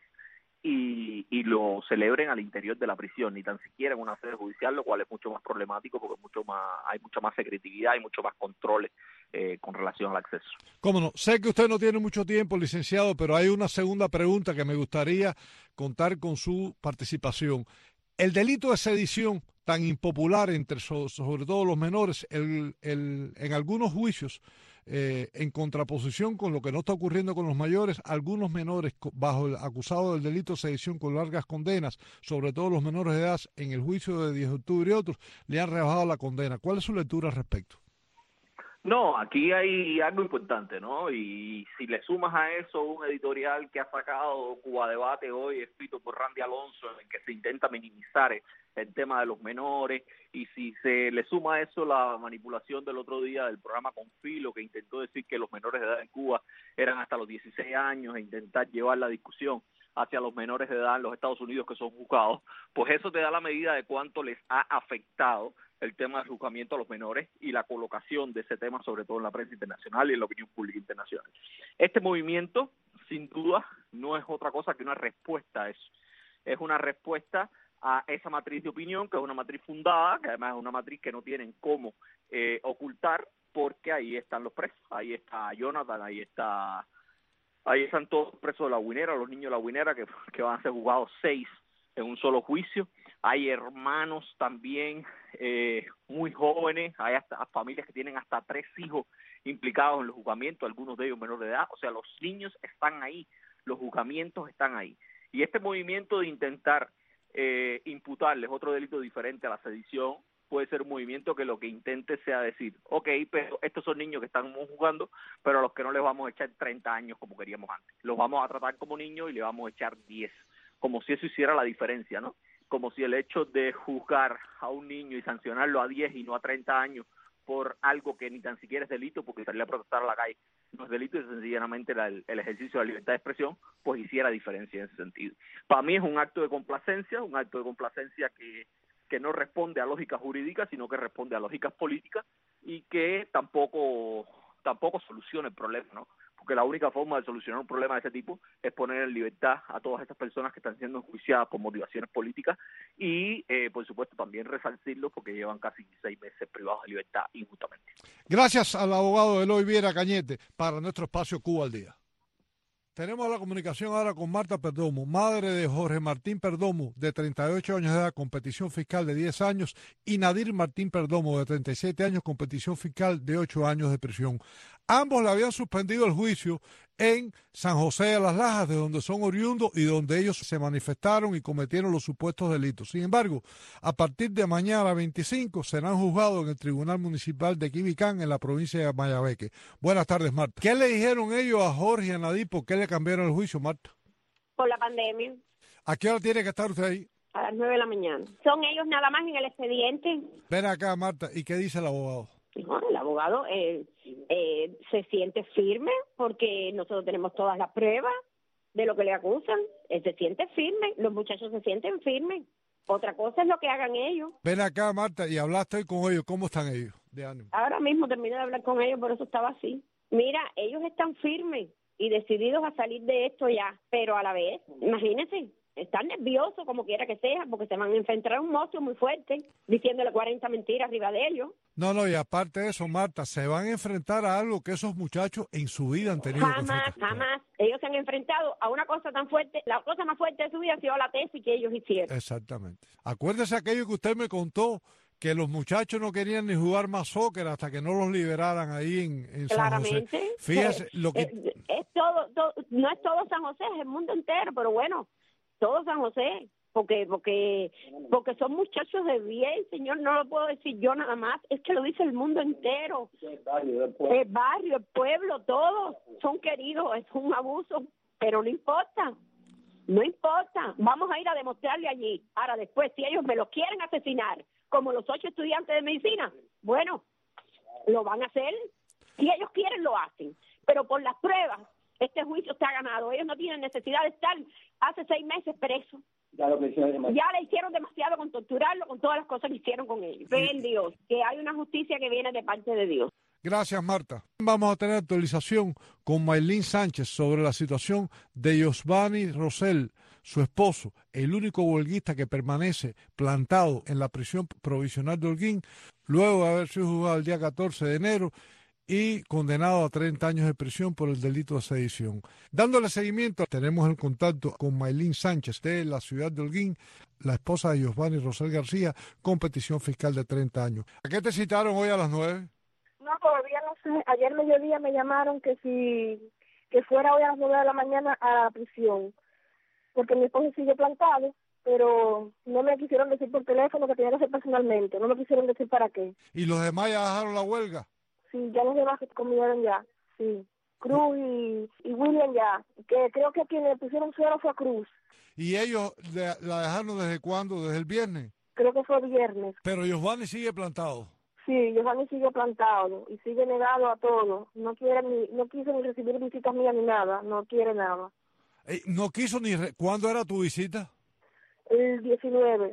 y, y lo celebren al interior de la prisión, ni tan siquiera en una sede judicial, lo cual es mucho más problemático porque mucho más hay mucha más secretividad y mucho más controles eh, con relación al acceso. Cómo no, sé que usted no tiene mucho tiempo, licenciado, pero hay una segunda pregunta que me gustaría contar con su participación. El delito de sedición, tan impopular entre so, sobre todo los menores, el, el, en algunos juicios, eh, en contraposición con lo que no está ocurriendo con los mayores, algunos menores bajo el acusado del delito de sedición con largas condenas, sobre todo los menores de edad, en el juicio de diez de octubre y otros, le han rebajado la condena. ¿Cuál es su lectura al respecto? No, aquí hay algo importante, ¿no? Y si le sumas a eso un editorial que ha sacado Cuba Debate hoy, escrito por Randy Alonso, en el que se intenta minimizar el tema de los menores, y si se le suma a eso la manipulación del otro día del programa Confilo, que intentó decir que los menores de edad en Cuba eran hasta los dieciséis años, e intentar llevar la discusión hacia los menores de edad en los Estados Unidos que son juzgados, pues eso te da la medida de cuánto les ha afectado el tema del juzgamiento a los menores y la colocación de ese tema, sobre todo en la prensa internacional y en la opinión pública internacional. Este movimiento, sin duda, no es otra cosa que una respuesta a eso. Es una respuesta a esa matriz de opinión, que es una matriz fundada, que además es una matriz que no tienen cómo eh, ocultar, porque ahí están los presos, ahí está Jonathan, ahí está, ahí están todos los presos de la Guinera, los niños de la Guinera, que, que van a ser juzgados seis en un solo juicio. Hay hermanos también eh, muy jóvenes, hay hasta familias que tienen hasta tres hijos implicados en los juzgamientos, algunos de ellos menores de edad. O sea, los niños están ahí, los juzgamientos están ahí. Y este movimiento de intentar eh, imputarles otro delito diferente a la sedición, puede ser un movimiento que lo que intente sea decir, ok, pero estos son niños que están jugando, pero a los que no les vamos a echar treinta años como queríamos antes. Los vamos a tratar como niños y le vamos a echar diez, como si eso hiciera la diferencia, ¿no? Como si el hecho de juzgar a un niño y sancionarlo a diez y no a treinta años por algo que ni tan siquiera es delito, porque salir a protestar a la calle no es delito, es sencillamente la, el, el ejercicio de la libertad de expresión, pues hiciera diferencia en ese sentido. Para mí es un acto de complacencia, un acto de complacencia que, que no responde a lógicas jurídicas, sino que responde a lógicas políticas y que tampoco, tampoco soluciona el problema, ¿no? Porque la única forma de solucionar un problema de ese tipo es poner en libertad a todas estas personas que están siendo enjuiciadas por motivaciones políticas y, eh, por supuesto, también resarcirlos porque llevan casi seis meses privados de libertad injustamente. Gracias al abogado Eloy Viera Cañete para nuestro espacio Cuba al Día. Tenemos la comunicación ahora con Marta Perdomo, madre de Jorge Martín Perdomo, de treinta y ocho años de edad, con petición fiscal de diez años, y Nadir Martín Perdomo, de treinta y siete años, con petición fiscal de ocho años de prisión. Ambos le habían suspendido el juicio en San José de las Lajas, de donde son oriundos y donde ellos se manifestaron y cometieron los supuestos delitos. Sin embargo, a partir de mañana veinticinco serán juzgados en el Tribunal Municipal de Quibicán, en la provincia de Mayabeque. Buenas tardes, Marta. ¿Qué le dijeron ellos a Jorge y a Nadir? ¿Por qué le cambiaron el juicio, Marta? Por la pandemia. ¿A qué hora tiene que estar usted ahí? A las nueve de la mañana. Son ellos nada más en el expediente. Ven acá, Marta, ¿y qué dice el abogado? Bueno, el abogado eh, eh, se siente firme porque nosotros tenemos todas las pruebas de lo que le acusan. Él se siente firme, los muchachos se sienten firmes. Otra cosa es lo que hagan ellos. Ven acá, Marta, y hablaste hoy con ellos. ¿Cómo están ellos? De ánimo. Ahora mismo terminé de hablar con ellos, por eso estaba así. Mira, ellos están firmes y decididos a salir de esto ya, pero a la vez, imagínense, están nerviosos como quiera que sea, porque se van a enfrentar a un monstruo muy fuerte, diciéndole cuarenta mentiras arriba de ellos. No, no, y aparte de eso, Marta, se van a enfrentar a algo que esos muchachos en su vida han tenido. Jamás, jamás. Ellos se han enfrentado a una cosa tan fuerte. La cosa más fuerte de su vida ha sido la tesis que ellos hicieron. Exactamente. Acuérdese aquello que usted me contó, que los muchachos no querían ni jugar más soccer hasta que no los liberaran ahí en, en San Claramente. José. Fíjese, lo que... Es, es todo, todo, no es todo San José, es el mundo entero, pero bueno, todo San José, porque porque porque son muchachos de bien, señor, no lo puedo decir yo nada más, es que lo dice el mundo entero, el barrio, el pueblo, el, barrio, el pueblo, todos son queridos, es un abuso, pero no importa, no importa, vamos a ir a demostrarle allí. Ahora después, si ellos me lo quieren asesinar, como los ocho estudiantes de medicina, bueno, lo van a hacer, si ellos quieren lo hacen, pero por las pruebas, este juicio está ganado. Ellos no tienen necesidad de estar hace seis meses presos. Ya, lo que ya le hicieron demasiado con torturarlo, con todas las cosas que hicieron con ellos. Fe en Dios, que hay una justicia que viene de parte de Dios. Gracias, Marta. Vamos a tener actualización con Maylin Sánchez sobre la situación de Yosvani Rosell, su esposo, el único huelguista que permanece plantado en la prisión provisional de Holguín, luego de haber sido juzgado el día catorce de enero y condenado a treinta años de prisión por el delito de sedición. Dándole seguimiento, tenemos el contacto con Maylin Sánchez de la ciudad de Holguín, la esposa de Yosvani Rosell García, con petición fiscal de treinta años. ¿A qué te citaron hoy a las nueve? No, todavía no sé. Ayer mediodía me llamaron que si que fuera hoy a las nueve de la mañana a la prisión, porque mi esposo sigue plantado, pero no me quisieron decir por teléfono que tenía que hacer personalmente, no me quisieron decir para qué. ¿Y los demás ya dejaron la huelga? Sí, ya los demás se comieron ya, sí. Cruz y, y William ya, que creo que quien le pusieron suero fue a Cruz. ¿Y ellos de, la dejaron desde cuándo? ¿Desde el viernes? Creo que fue viernes. Pero Yosvani sigue plantado. Sí, Yosvani sigue plantado y sigue negado a todo. No quiere ni, no quiso ni recibir visitas mías ni nada, no quiere nada. Eh, ¿No quiso ni... Re... ¿Cuándo era tu visita? El diecinueve.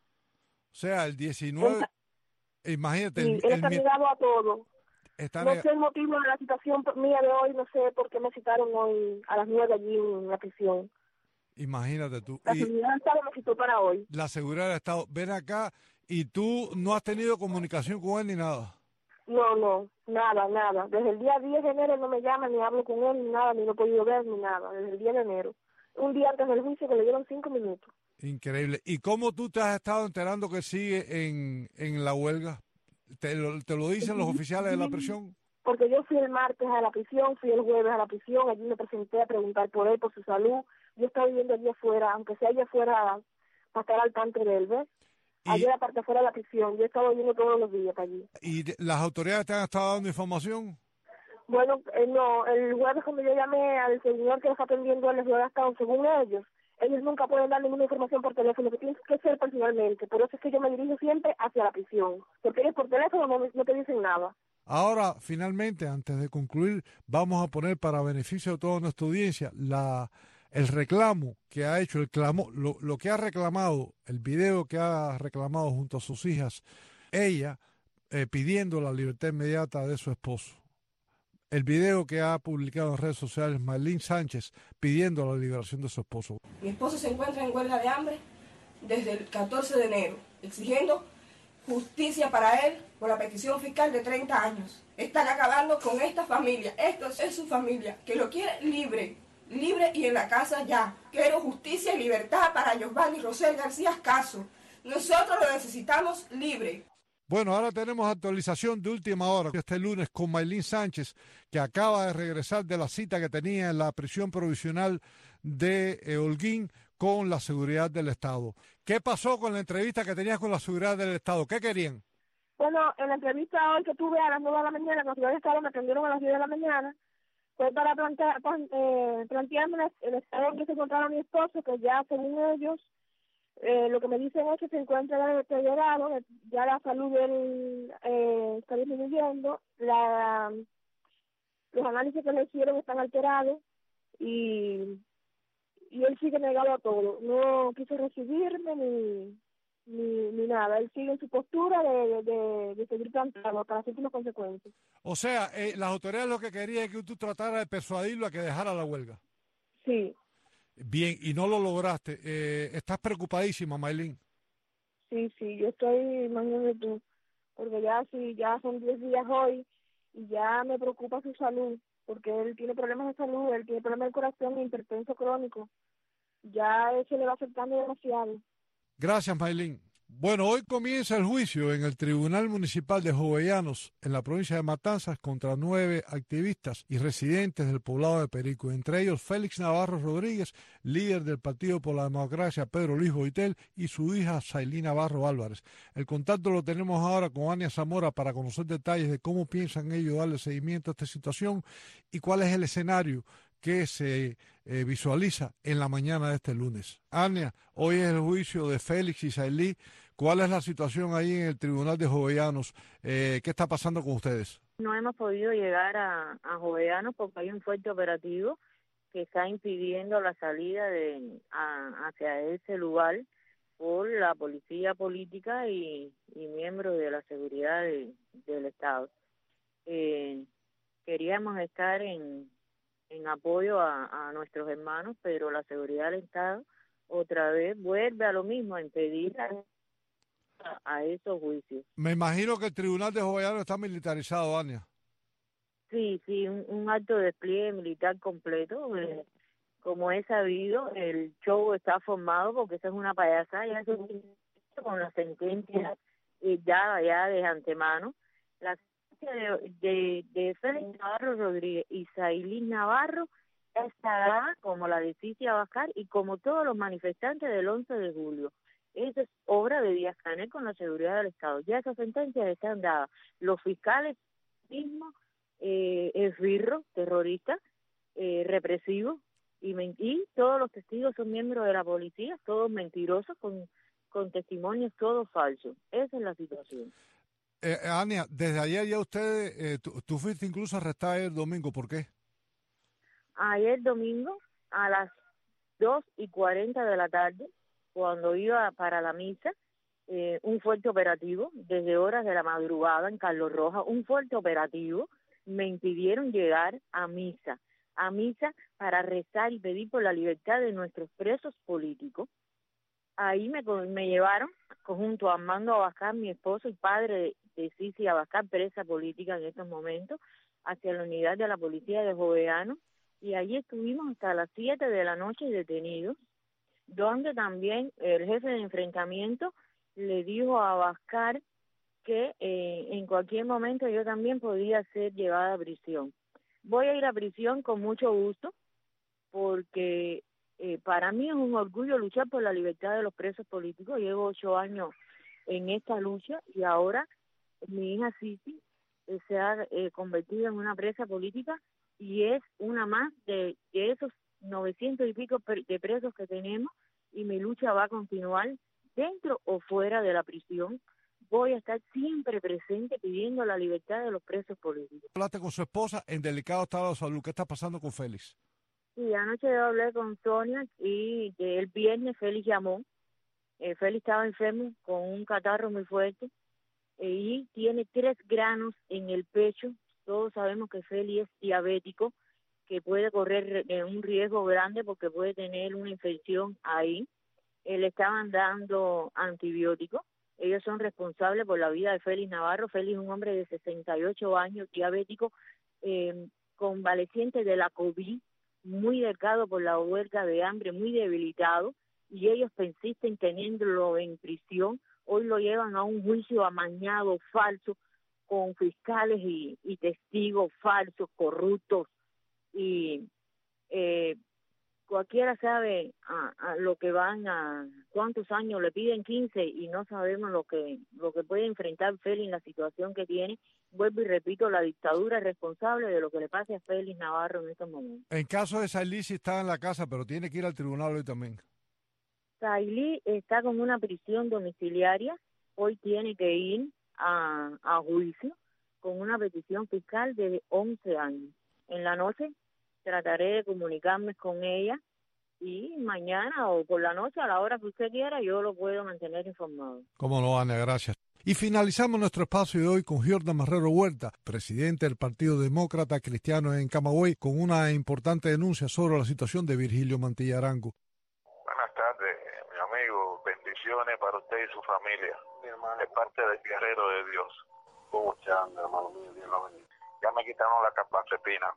O sea, el diecinueve... Está... Imagínate... Sí, el, él el... está negado a todo. Está no neg... sé el motivo de la citación mía de hoy, no sé por qué me citaron hoy a las nueve allí en la prisión. Imagínate tú. La y seguridad del Estado me citó para hoy. La seguridad del Estado. Ven acá y tú no has tenido comunicación con él ni nada. No, no, nada, nada. Desde el día diez de enero no me llama, ni hablo con él, ni nada, ni lo he podido ver, ni nada. Desde el diez de enero. Un día antes del juicio que le dieron cinco minutos. Increíble. ¿Y cómo tú te has estado enterando que sigue en, en la huelga? ¿Te lo, te lo dicen los oficiales de la prisión? Porque yo fui el martes a la prisión, fui el jueves a la prisión, allí me presenté a preguntar por él, por su salud. Yo estaba viviendo allí afuera, aunque sea allí afuera, para estar al tanto de él, ¿ves? Y, ayer aparte fuera de la prisión, yo he estado yendo todos los días para allí. ¿Y de, las autoridades te han estado dando información? Bueno, eh, no, el jueves cuando yo llamé al señor que está atendiendo el Estado, Estado, según ellos, ellos nunca pueden dar ninguna información por teléfono, que tienen que ser personalmente. Por eso es que yo me dirijo siempre hacia la prisión. Porque ellos por teléfono no, no te dicen nada. Ahora, finalmente, antes de concluir, vamos a poner para beneficio de toda nuestra audiencia la el reclamo que ha hecho, el clamo, lo, lo que ha reclamado, el video que ha reclamado junto a sus hijas, ella eh, pidiendo la libertad inmediata de su esposo. El video que ha publicado en redes sociales Maylin Sánchez pidiendo la liberación de su esposo. Mi esposo se encuentra en huelga de hambre desde el catorce de enero, exigiendo justicia para él por la petición fiscal de treinta años. Están acabando con esta familia. Esto es su familia, que lo quiere libre, libre y en la casa ya. Quiero justicia y libertad para Giovanni Rosel García Caso. Nosotros lo necesitamos libre. Bueno, ahora tenemos actualización de última hora este lunes con Maylin Sánchez, que acaba de regresar de la cita que tenía en la prisión provisional de eh, Holguín con la seguridad del Estado. ¿Qué pasó con la entrevista que tenías con la seguridad del Estado? ¿Qué querían? Bueno, en la entrevista hoy que tuve a las nueve de la mañana, con la seguridad del Estado me atendieron a las diez de la mañana, fue para plantear, eh, plantearme el estado en que se encontraba mi esposo, que ya según ellos, Eh, lo que me dicen es que se encuentra deteriorado, ya la salud de él eh, está disminuyendo, la, los análisis que le hicieron están alterados y, y él sigue negado a todo. No quiso recibirme ni, ni, ni nada. Él sigue en su postura de, de, de seguir plantado hasta las últimas consecuencias. O sea, eh, las autoridades lo que querían es que tú trataras de persuadirlo a que dejara la huelga. Sí. Bien, y no lo lograste. Eh, ¿Estás preocupadísima, Maylin? Sí, sí, yo estoy, imagínate tú, porque ya sí, ya son diez días hoy y ya me preocupa su salud, porque él tiene problemas de salud, él tiene problemas del corazón, hipertenso crónico. Ya eso le va afectando demasiado. Gracias, Maylin. Bueno, hoy comienza el juicio en el Tribunal Municipal de Jovellanos, en la provincia de Matanzas, contra nueve activistas y residentes del poblado de Perico, entre ellos Félix Navarro Rodríguez, líder del Partido por la Democracia, Pedro Luis Boitel, y su hija Sailí Navarro Álvarez. El contacto lo tenemos ahora con Ania Zamora para conocer detalles de cómo piensan ellos darle seguimiento a esta situación y cuál es el escenario que se eh, visualiza en la mañana de este lunes. Ania, hoy es el juicio de Félix y Sailí. ¿Cuál es la situación ahí en el Tribunal de Jovellanos? Eh, ¿Qué está pasando con ustedes? No hemos podido llegar a, a Jovellanos porque hay un fuerte operativo que está impidiendo la salida de a, hacia ese lugar por la policía política y, y miembros de la seguridad de, del Estado. Eh, queríamos estar en, en apoyo a, a nuestros hermanos, pero la seguridad del Estado otra vez vuelve a lo mismo, a impedir a, a esos juicios. Me imagino que el Tribunal de Jovellanos está militarizado, Ania. Sí, sí, un, un alto despliegue militar completo. Eh, como he sabido, el show está formado porque esa es una payasada, ya se con la sentencia eh, ya, ya de antemano. La sentencia de, de, de Félix Navarro Rodríguez y Sailí Navarro está dada como la de Cicia Abascal y como todos los manifestantes del once de julio. Esa es obra de Díaz Canel con la seguridad del Estado. Ya esas sentencias están dadas. Los fiscales mismos, eh, esbirros, terroristas, eh, represivos, y, y todos los testigos son miembros de la policía, todos mentirosos, con, con testimonios todos falsos. Esa es la situación. Eh, Ania, desde ayer ya ustedes, eh, tú, tú fuiste incluso arrestada el domingo, ¿por qué? Ayer domingo, a las dos y cuarenta de la tarde, cuando iba para la misa, eh, un fuerte operativo, desde horas de la madrugada en Carlos Rojas, un fuerte operativo, me impidieron llegar a misa, a misa para rezar y pedir por la libertad de nuestros presos políticos. Ahí me, me llevaron, junto a Armando Abascal, mi esposo y padre de, de Cicia Abascal, presa política en estos momentos, hacia la unidad de la policía de Jovellanos, y allí estuvimos hasta las siete de la noche detenidos, donde también el jefe de enfrentamiento le dijo a Abascal que eh, en cualquier momento yo también podía ser llevada a prisión. Voy a ir a prisión con mucho gusto, porque eh, para mí es un orgullo luchar por la libertad de los presos políticos. Llevo ocho años en esta lucha, y ahora mi hija Sisi eh, se ha eh, convertido en una presa política y es una más de, de esos novecientos y pico de presos que tenemos, y mi lucha va a continuar dentro o fuera de la prisión. Voy a estar siempre presente pidiendo la libertad de los presos políticos. Hablaste con su esposa en delicado estado de salud. ¿Qué está pasando con Félix? Sí, anoche yo hablé con Sonia y que el viernes Félix llamó. Eh, Félix estaba enfermo con un catarro muy fuerte eh, y tiene tres granos en el pecho. Todos sabemos que Félix es diabético, que puede correr eh, un riesgo grande porque puede tener una infección ahí. Eh, le estaban dando antibióticos. Ellos son responsables por la vida de Félix Navarro. Félix es un hombre de sesenta y ocho años, diabético, eh, convaleciente de la COVID, muy delgado por la huelga de hambre, muy debilitado, y ellos persisten teniéndolo en prisión. Hoy lo llevan a un juicio amañado, falso, con fiscales y, y testigos falsos, corruptos, y eh, cualquiera sabe a, a lo que van a, cuántos años le piden, quince, y no sabemos lo que lo que puede enfrentar Félix en la situación que tiene. Vuelvo y repito, la dictadura es responsable de lo que le pase a Félix Navarro en estos momentos. En caso de Sailí, sí está en la casa, pero tiene que ir al tribunal hoy también. Sailí está con una prisión domiciliaria, hoy tiene que ir a, a juicio con una petición fiscal de once años. En la noche trataré de comunicarme con ella y mañana o por la noche, a la hora que usted quiera, yo lo puedo mantener informado. Cómo no, Ana, gracias. Y finalizamos nuestro espacio de hoy con Jordan Marrero Huerta, presidente del Partido Demócrata Cristiano en Camagüey, con una importante denuncia sobre la situación de Virgilio Mantilla Arango. Buenas tardes, mi amigo. Bendiciones para usted y su familia. Mi hermano, es parte del guerrero de Dios. ¿Cómo está, hermano mío? Dios lo bendiga. Ya me quitaron la capacepina.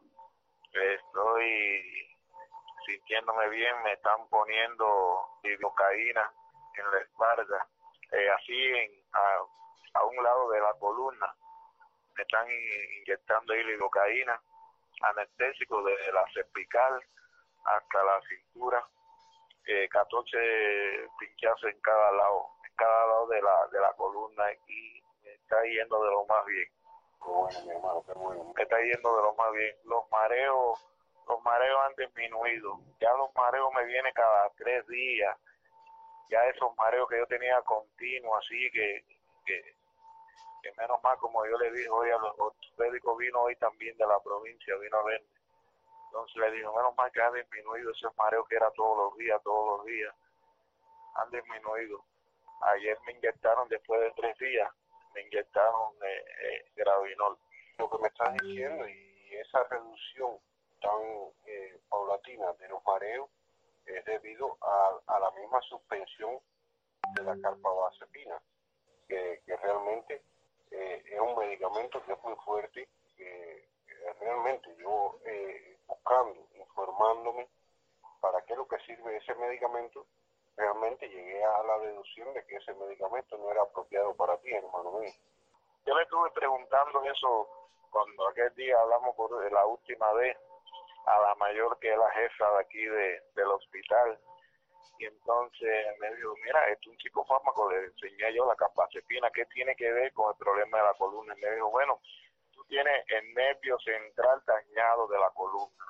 Estoy sintiéndome bien, me están poniendo lidocaína en la espalda, eh, así en, a, a un lado de la columna, me están inyectando lidocaína, anestésico desde la cervical hasta la cintura, eh, catorce pinchazos en cada lado, en cada lado de la, de la columna, y me está yendo de lo más bien. Bueno, mi hermano, qué bueno. Me está yendo de lo más bien. Los mareos, los mareos han disminuido. Ya los mareos me vienen cada tres días. Ya esos mareos que yo tenía continuos, así que, que, que menos mal, como yo le dije hoy a los ortopédicos, vino hoy también de la provincia, vino a verme. Entonces le dije, menos mal que han disminuido esos mareos que era todos los días, todos los días. Han disminuido. Ayer me inyectaron después de tres días. Me inyectaron eh, eh, Gravinol. Lo que me estás diciendo, y esa reducción tan eh, paulatina de los mareos es debido a, a la misma suspensión de la carbamazepina, que, que realmente eh, es un medicamento que es muy fuerte, que eh, realmente yo eh, buscando, informándome para qué es lo que sirve ese medicamento, realmente llegué a la deducción de que ese medicamento no era apropiado para ti, hermano mío. Yo le estuve preguntando eso cuando aquel día hablamos por la última vez a la mayor, que es la jefa de aquí de, del hospital, y entonces me dijo, mira, esto es un psicofármaco, le enseñé yo la capacepina, ¿qué tiene que ver con el problema de la columna? Y me dijo, bueno, tú tienes el nervio central dañado de la columna,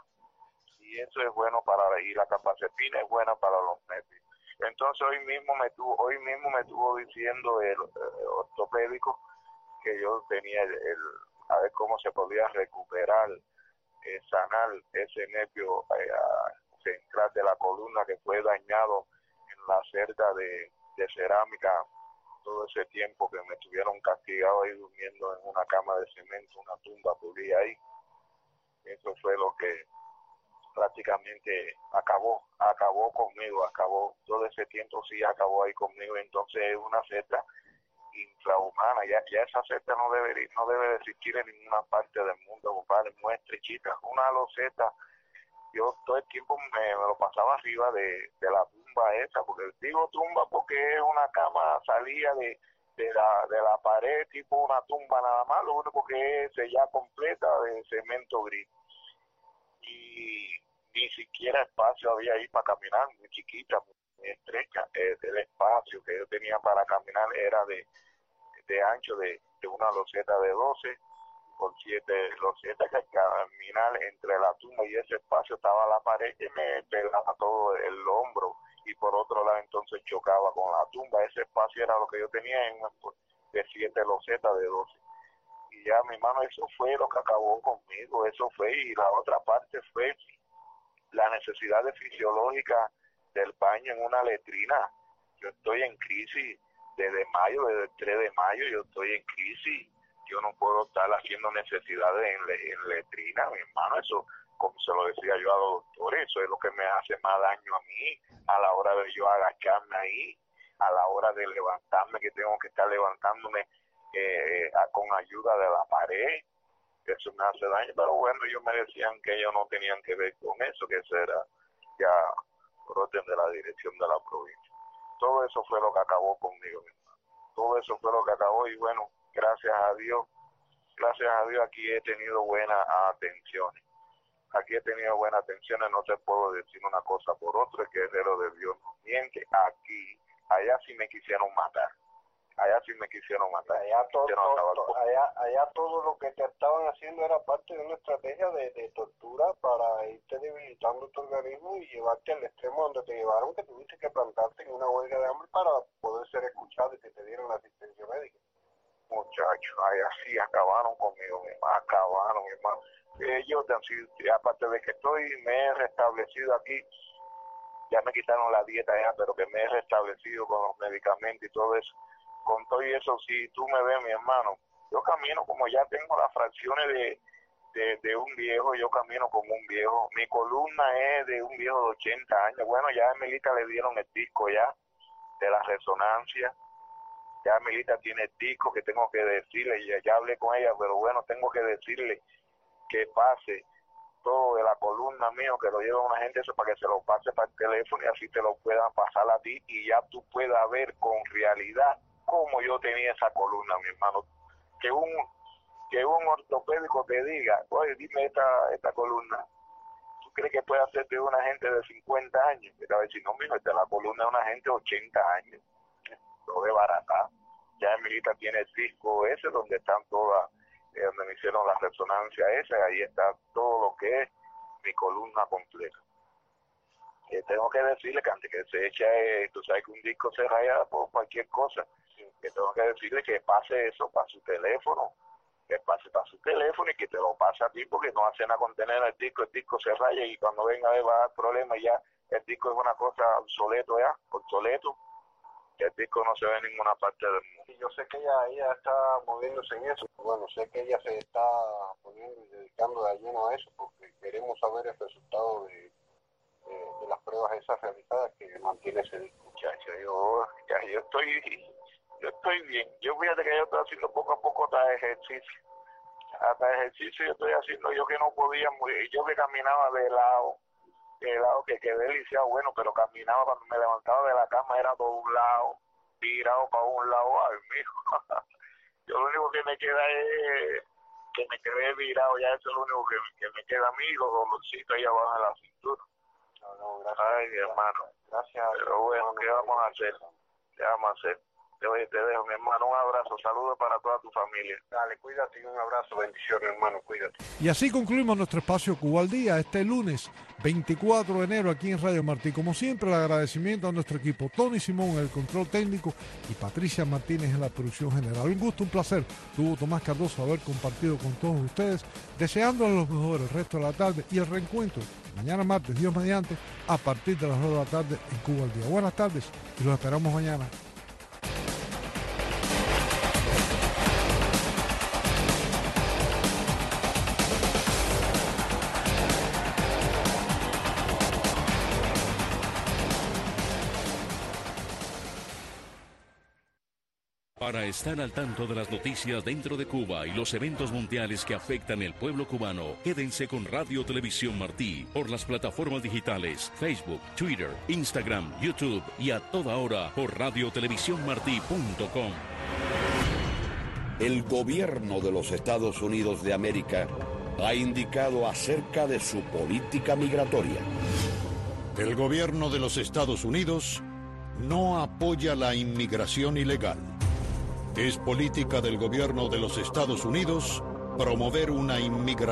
y eso es bueno para, y la capacepina es buena para los nervios. Entonces hoy mismo me tuvo, hoy mismo me estuvo diciendo el, el ortopédico que yo tenía el, el, a ver cómo se podía recuperar, eh, sanar ese nervio eh, central de la columna que fue dañado en la celda de, de cerámica todo ese tiempo que me estuvieron castigado ahí durmiendo en una cama de cemento, una tumba pulida ahí. Eso fue lo que prácticamente acabó, acabó conmigo, acabó todo ese tiempo, sí acabó ahí conmigo. Entonces es una secta infrahumana, ya, ya esa secta no debe, no debe existir en ninguna parte del mundo, compadre. Muestre, chicas, una loseta, yo todo el tiempo me, me lo pasaba arriba de, de la tumba esa, porque digo tumba porque es una cama salida de, de, la, de la pared, tipo una tumba nada más, lo único que es ya completa de cemento gris. Y ni siquiera espacio había ahí para caminar, muy chiquita. estrecha. Eh, el espacio que yo tenía para caminar era de, de ancho de, de una loseta de doce por siete losetas, que caminar entre la tumba y ese espacio estaba la pared que me pelaba todo el hombro, y por otro lado entonces chocaba con la tumba. Ese espacio era lo que yo tenía en de siete losetas de doce. Y ya, mi hermano, eso fue lo que acabó conmigo, eso fue. Y la otra parte fue la necesidad de fisiológica del baño en una letrina. Yo estoy en crisis desde mayo, desde el tres de mayo, yo estoy en crisis. Yo no puedo estar haciendo necesidades en, le, en letrina, mi hermano. Eso, como se lo decía yo a los doctores, eso es lo que me hace más daño a mí, a la hora de yo agacharme ahí, a la hora de levantarme, que tengo que estar levantándome eh, a, con ayuda de la pared. Eso me hace daño. Pero bueno, ellos me decían que ellos no tenían que ver con eso, que eso era ya por orden de la dirección de la provincia. Todo eso fue lo que acabó conmigo, mi hermano. Todo eso fue lo que acabó. Y bueno, gracias a Dios, gracias a Dios aquí he tenido buenas atenciones. Aquí he tenido buenas atenciones, no te puedo decir una cosa por otra, el guerrero de Dios no miente. Aquí, allá sí me quisieron matar. Allá sí me quisieron matar. Allá todo, todo, todo, allá, allá todo lo que te estaban haciendo era parte de una estrategia de, de tortura para irte debilitando tu organismo y llevarte al extremo donde te llevaron, que tuviste que plantarte en una huelga de hambre para poder ser escuchado y que te dieran la asistencia médica. Muchachos, ahí así acabaron conmigo, mi hermano, acabaron, mi hermano. Ellos, aparte de que estoy, me he restablecido aquí, ya me quitaron la dieta ya, pero que me he restablecido con los medicamentos y todo eso. Con todo y eso, si tú me ves, mi hermano, yo camino como ya tengo las fracciones de, de, de un viejo, yo camino como un viejo. Mi columna es de un viejo de ochenta años. Bueno, ya a Emilita le dieron el disco ya, de la resonancia. Ya Emilita tiene el disco que tengo que decirle, ya, ya hablé con ella, pero bueno, tengo que decirle que pase todo de la columna mío, que lo lleve una gente, eso para que se lo pase para el teléfono y así te lo puedan pasar a ti y ya tú puedas ver con realidad cómo yo tenía esa columna, mi hermano. Que un que un ortopédico te diga, oye, dime esta esta columna, ¿tú crees que puede hacerte una gente de cincuenta años? Y te va a decir, no, mijo, esta es la columna de una gente de ochenta años. Lo de barata. Ya Emilita tiene el disco ese donde están todas, eh, donde me hicieron la resonancia esa, ahí está todo lo que es mi columna completa. Eh, tengo que decirle que antes que se eche, eh, tú sabes que un disco se raya por cualquier cosa, que tengo que decirle que pase eso para su teléfono, que pase para su teléfono y que te lo pase a ti, porque no hace nada con tener el disco, el disco se raya y cuando venga a ver va a dar problemas, ya el disco es una cosa obsoleto ya, obsoleto. El disco no se ve en ninguna parte del mundo. Y yo sé que ella, ella está moviéndose en eso. Bueno, sé que ella se está poniendo y dedicando de lleno a eso, porque queremos saber el resultado de, de, de las pruebas esas realizadas que mantiene ese disco. Muchacho, yo, ya, yo estoy yo estoy bien. Yo fíjate que yo estoy haciendo poco a poco hasta ejercicio. Hasta ejercicio yo estoy haciendo, yo que no podía, yo que caminaba de lado. De lado que quedé lisiado, bueno, pero caminaba cuando me levantaba de la cama, era doblado, tirado para un lado, ay, mijo. Yo lo único que me queda es que me quedé virado, ya eso es lo único que, que me queda a mí, los dolorcitos ahí abajo de la cintura. No, no, gracias. Ay, mi hermano. Gracias. Pero bueno, ¿qué vamos a hacer? ¿Qué vamos a hacer? Oye, te dejo, mi hermano, un abrazo, saludos para toda tu familia. Dale, cuídate y un abrazo, bendiciones, hermano, cuídate. Y así concluimos nuestro espacio Cuba al Día, este lunes veinticuatro de enero aquí en Radio Martí. Como siempre, el agradecimiento a nuestro equipo, Tony Simón en el control técnico y Patricia Martínez en la producción general. Un gusto, un placer, tuvo Tomás Cardoso haber compartido con todos ustedes, deseándoles los mejores el resto de la tarde y el reencuentro mañana martes, Dios mediante, a partir de las dos de la tarde en Cuba al Día. Buenas tardes y los esperamos mañana. Para estar al tanto de las noticias dentro de Cuba y los eventos mundiales que afectan al pueblo cubano, quédense con Radio Televisión Martí por las plataformas digitales Facebook, Twitter, Instagram, YouTube y a toda hora por radio televisión martí punto com. El gobierno de los Estados Unidos de América ha indicado acerca de su política migratoria. El gobierno de los Estados Unidos no apoya la inmigración ilegal. Es política del gobierno de los Estados Unidos promover una inmigración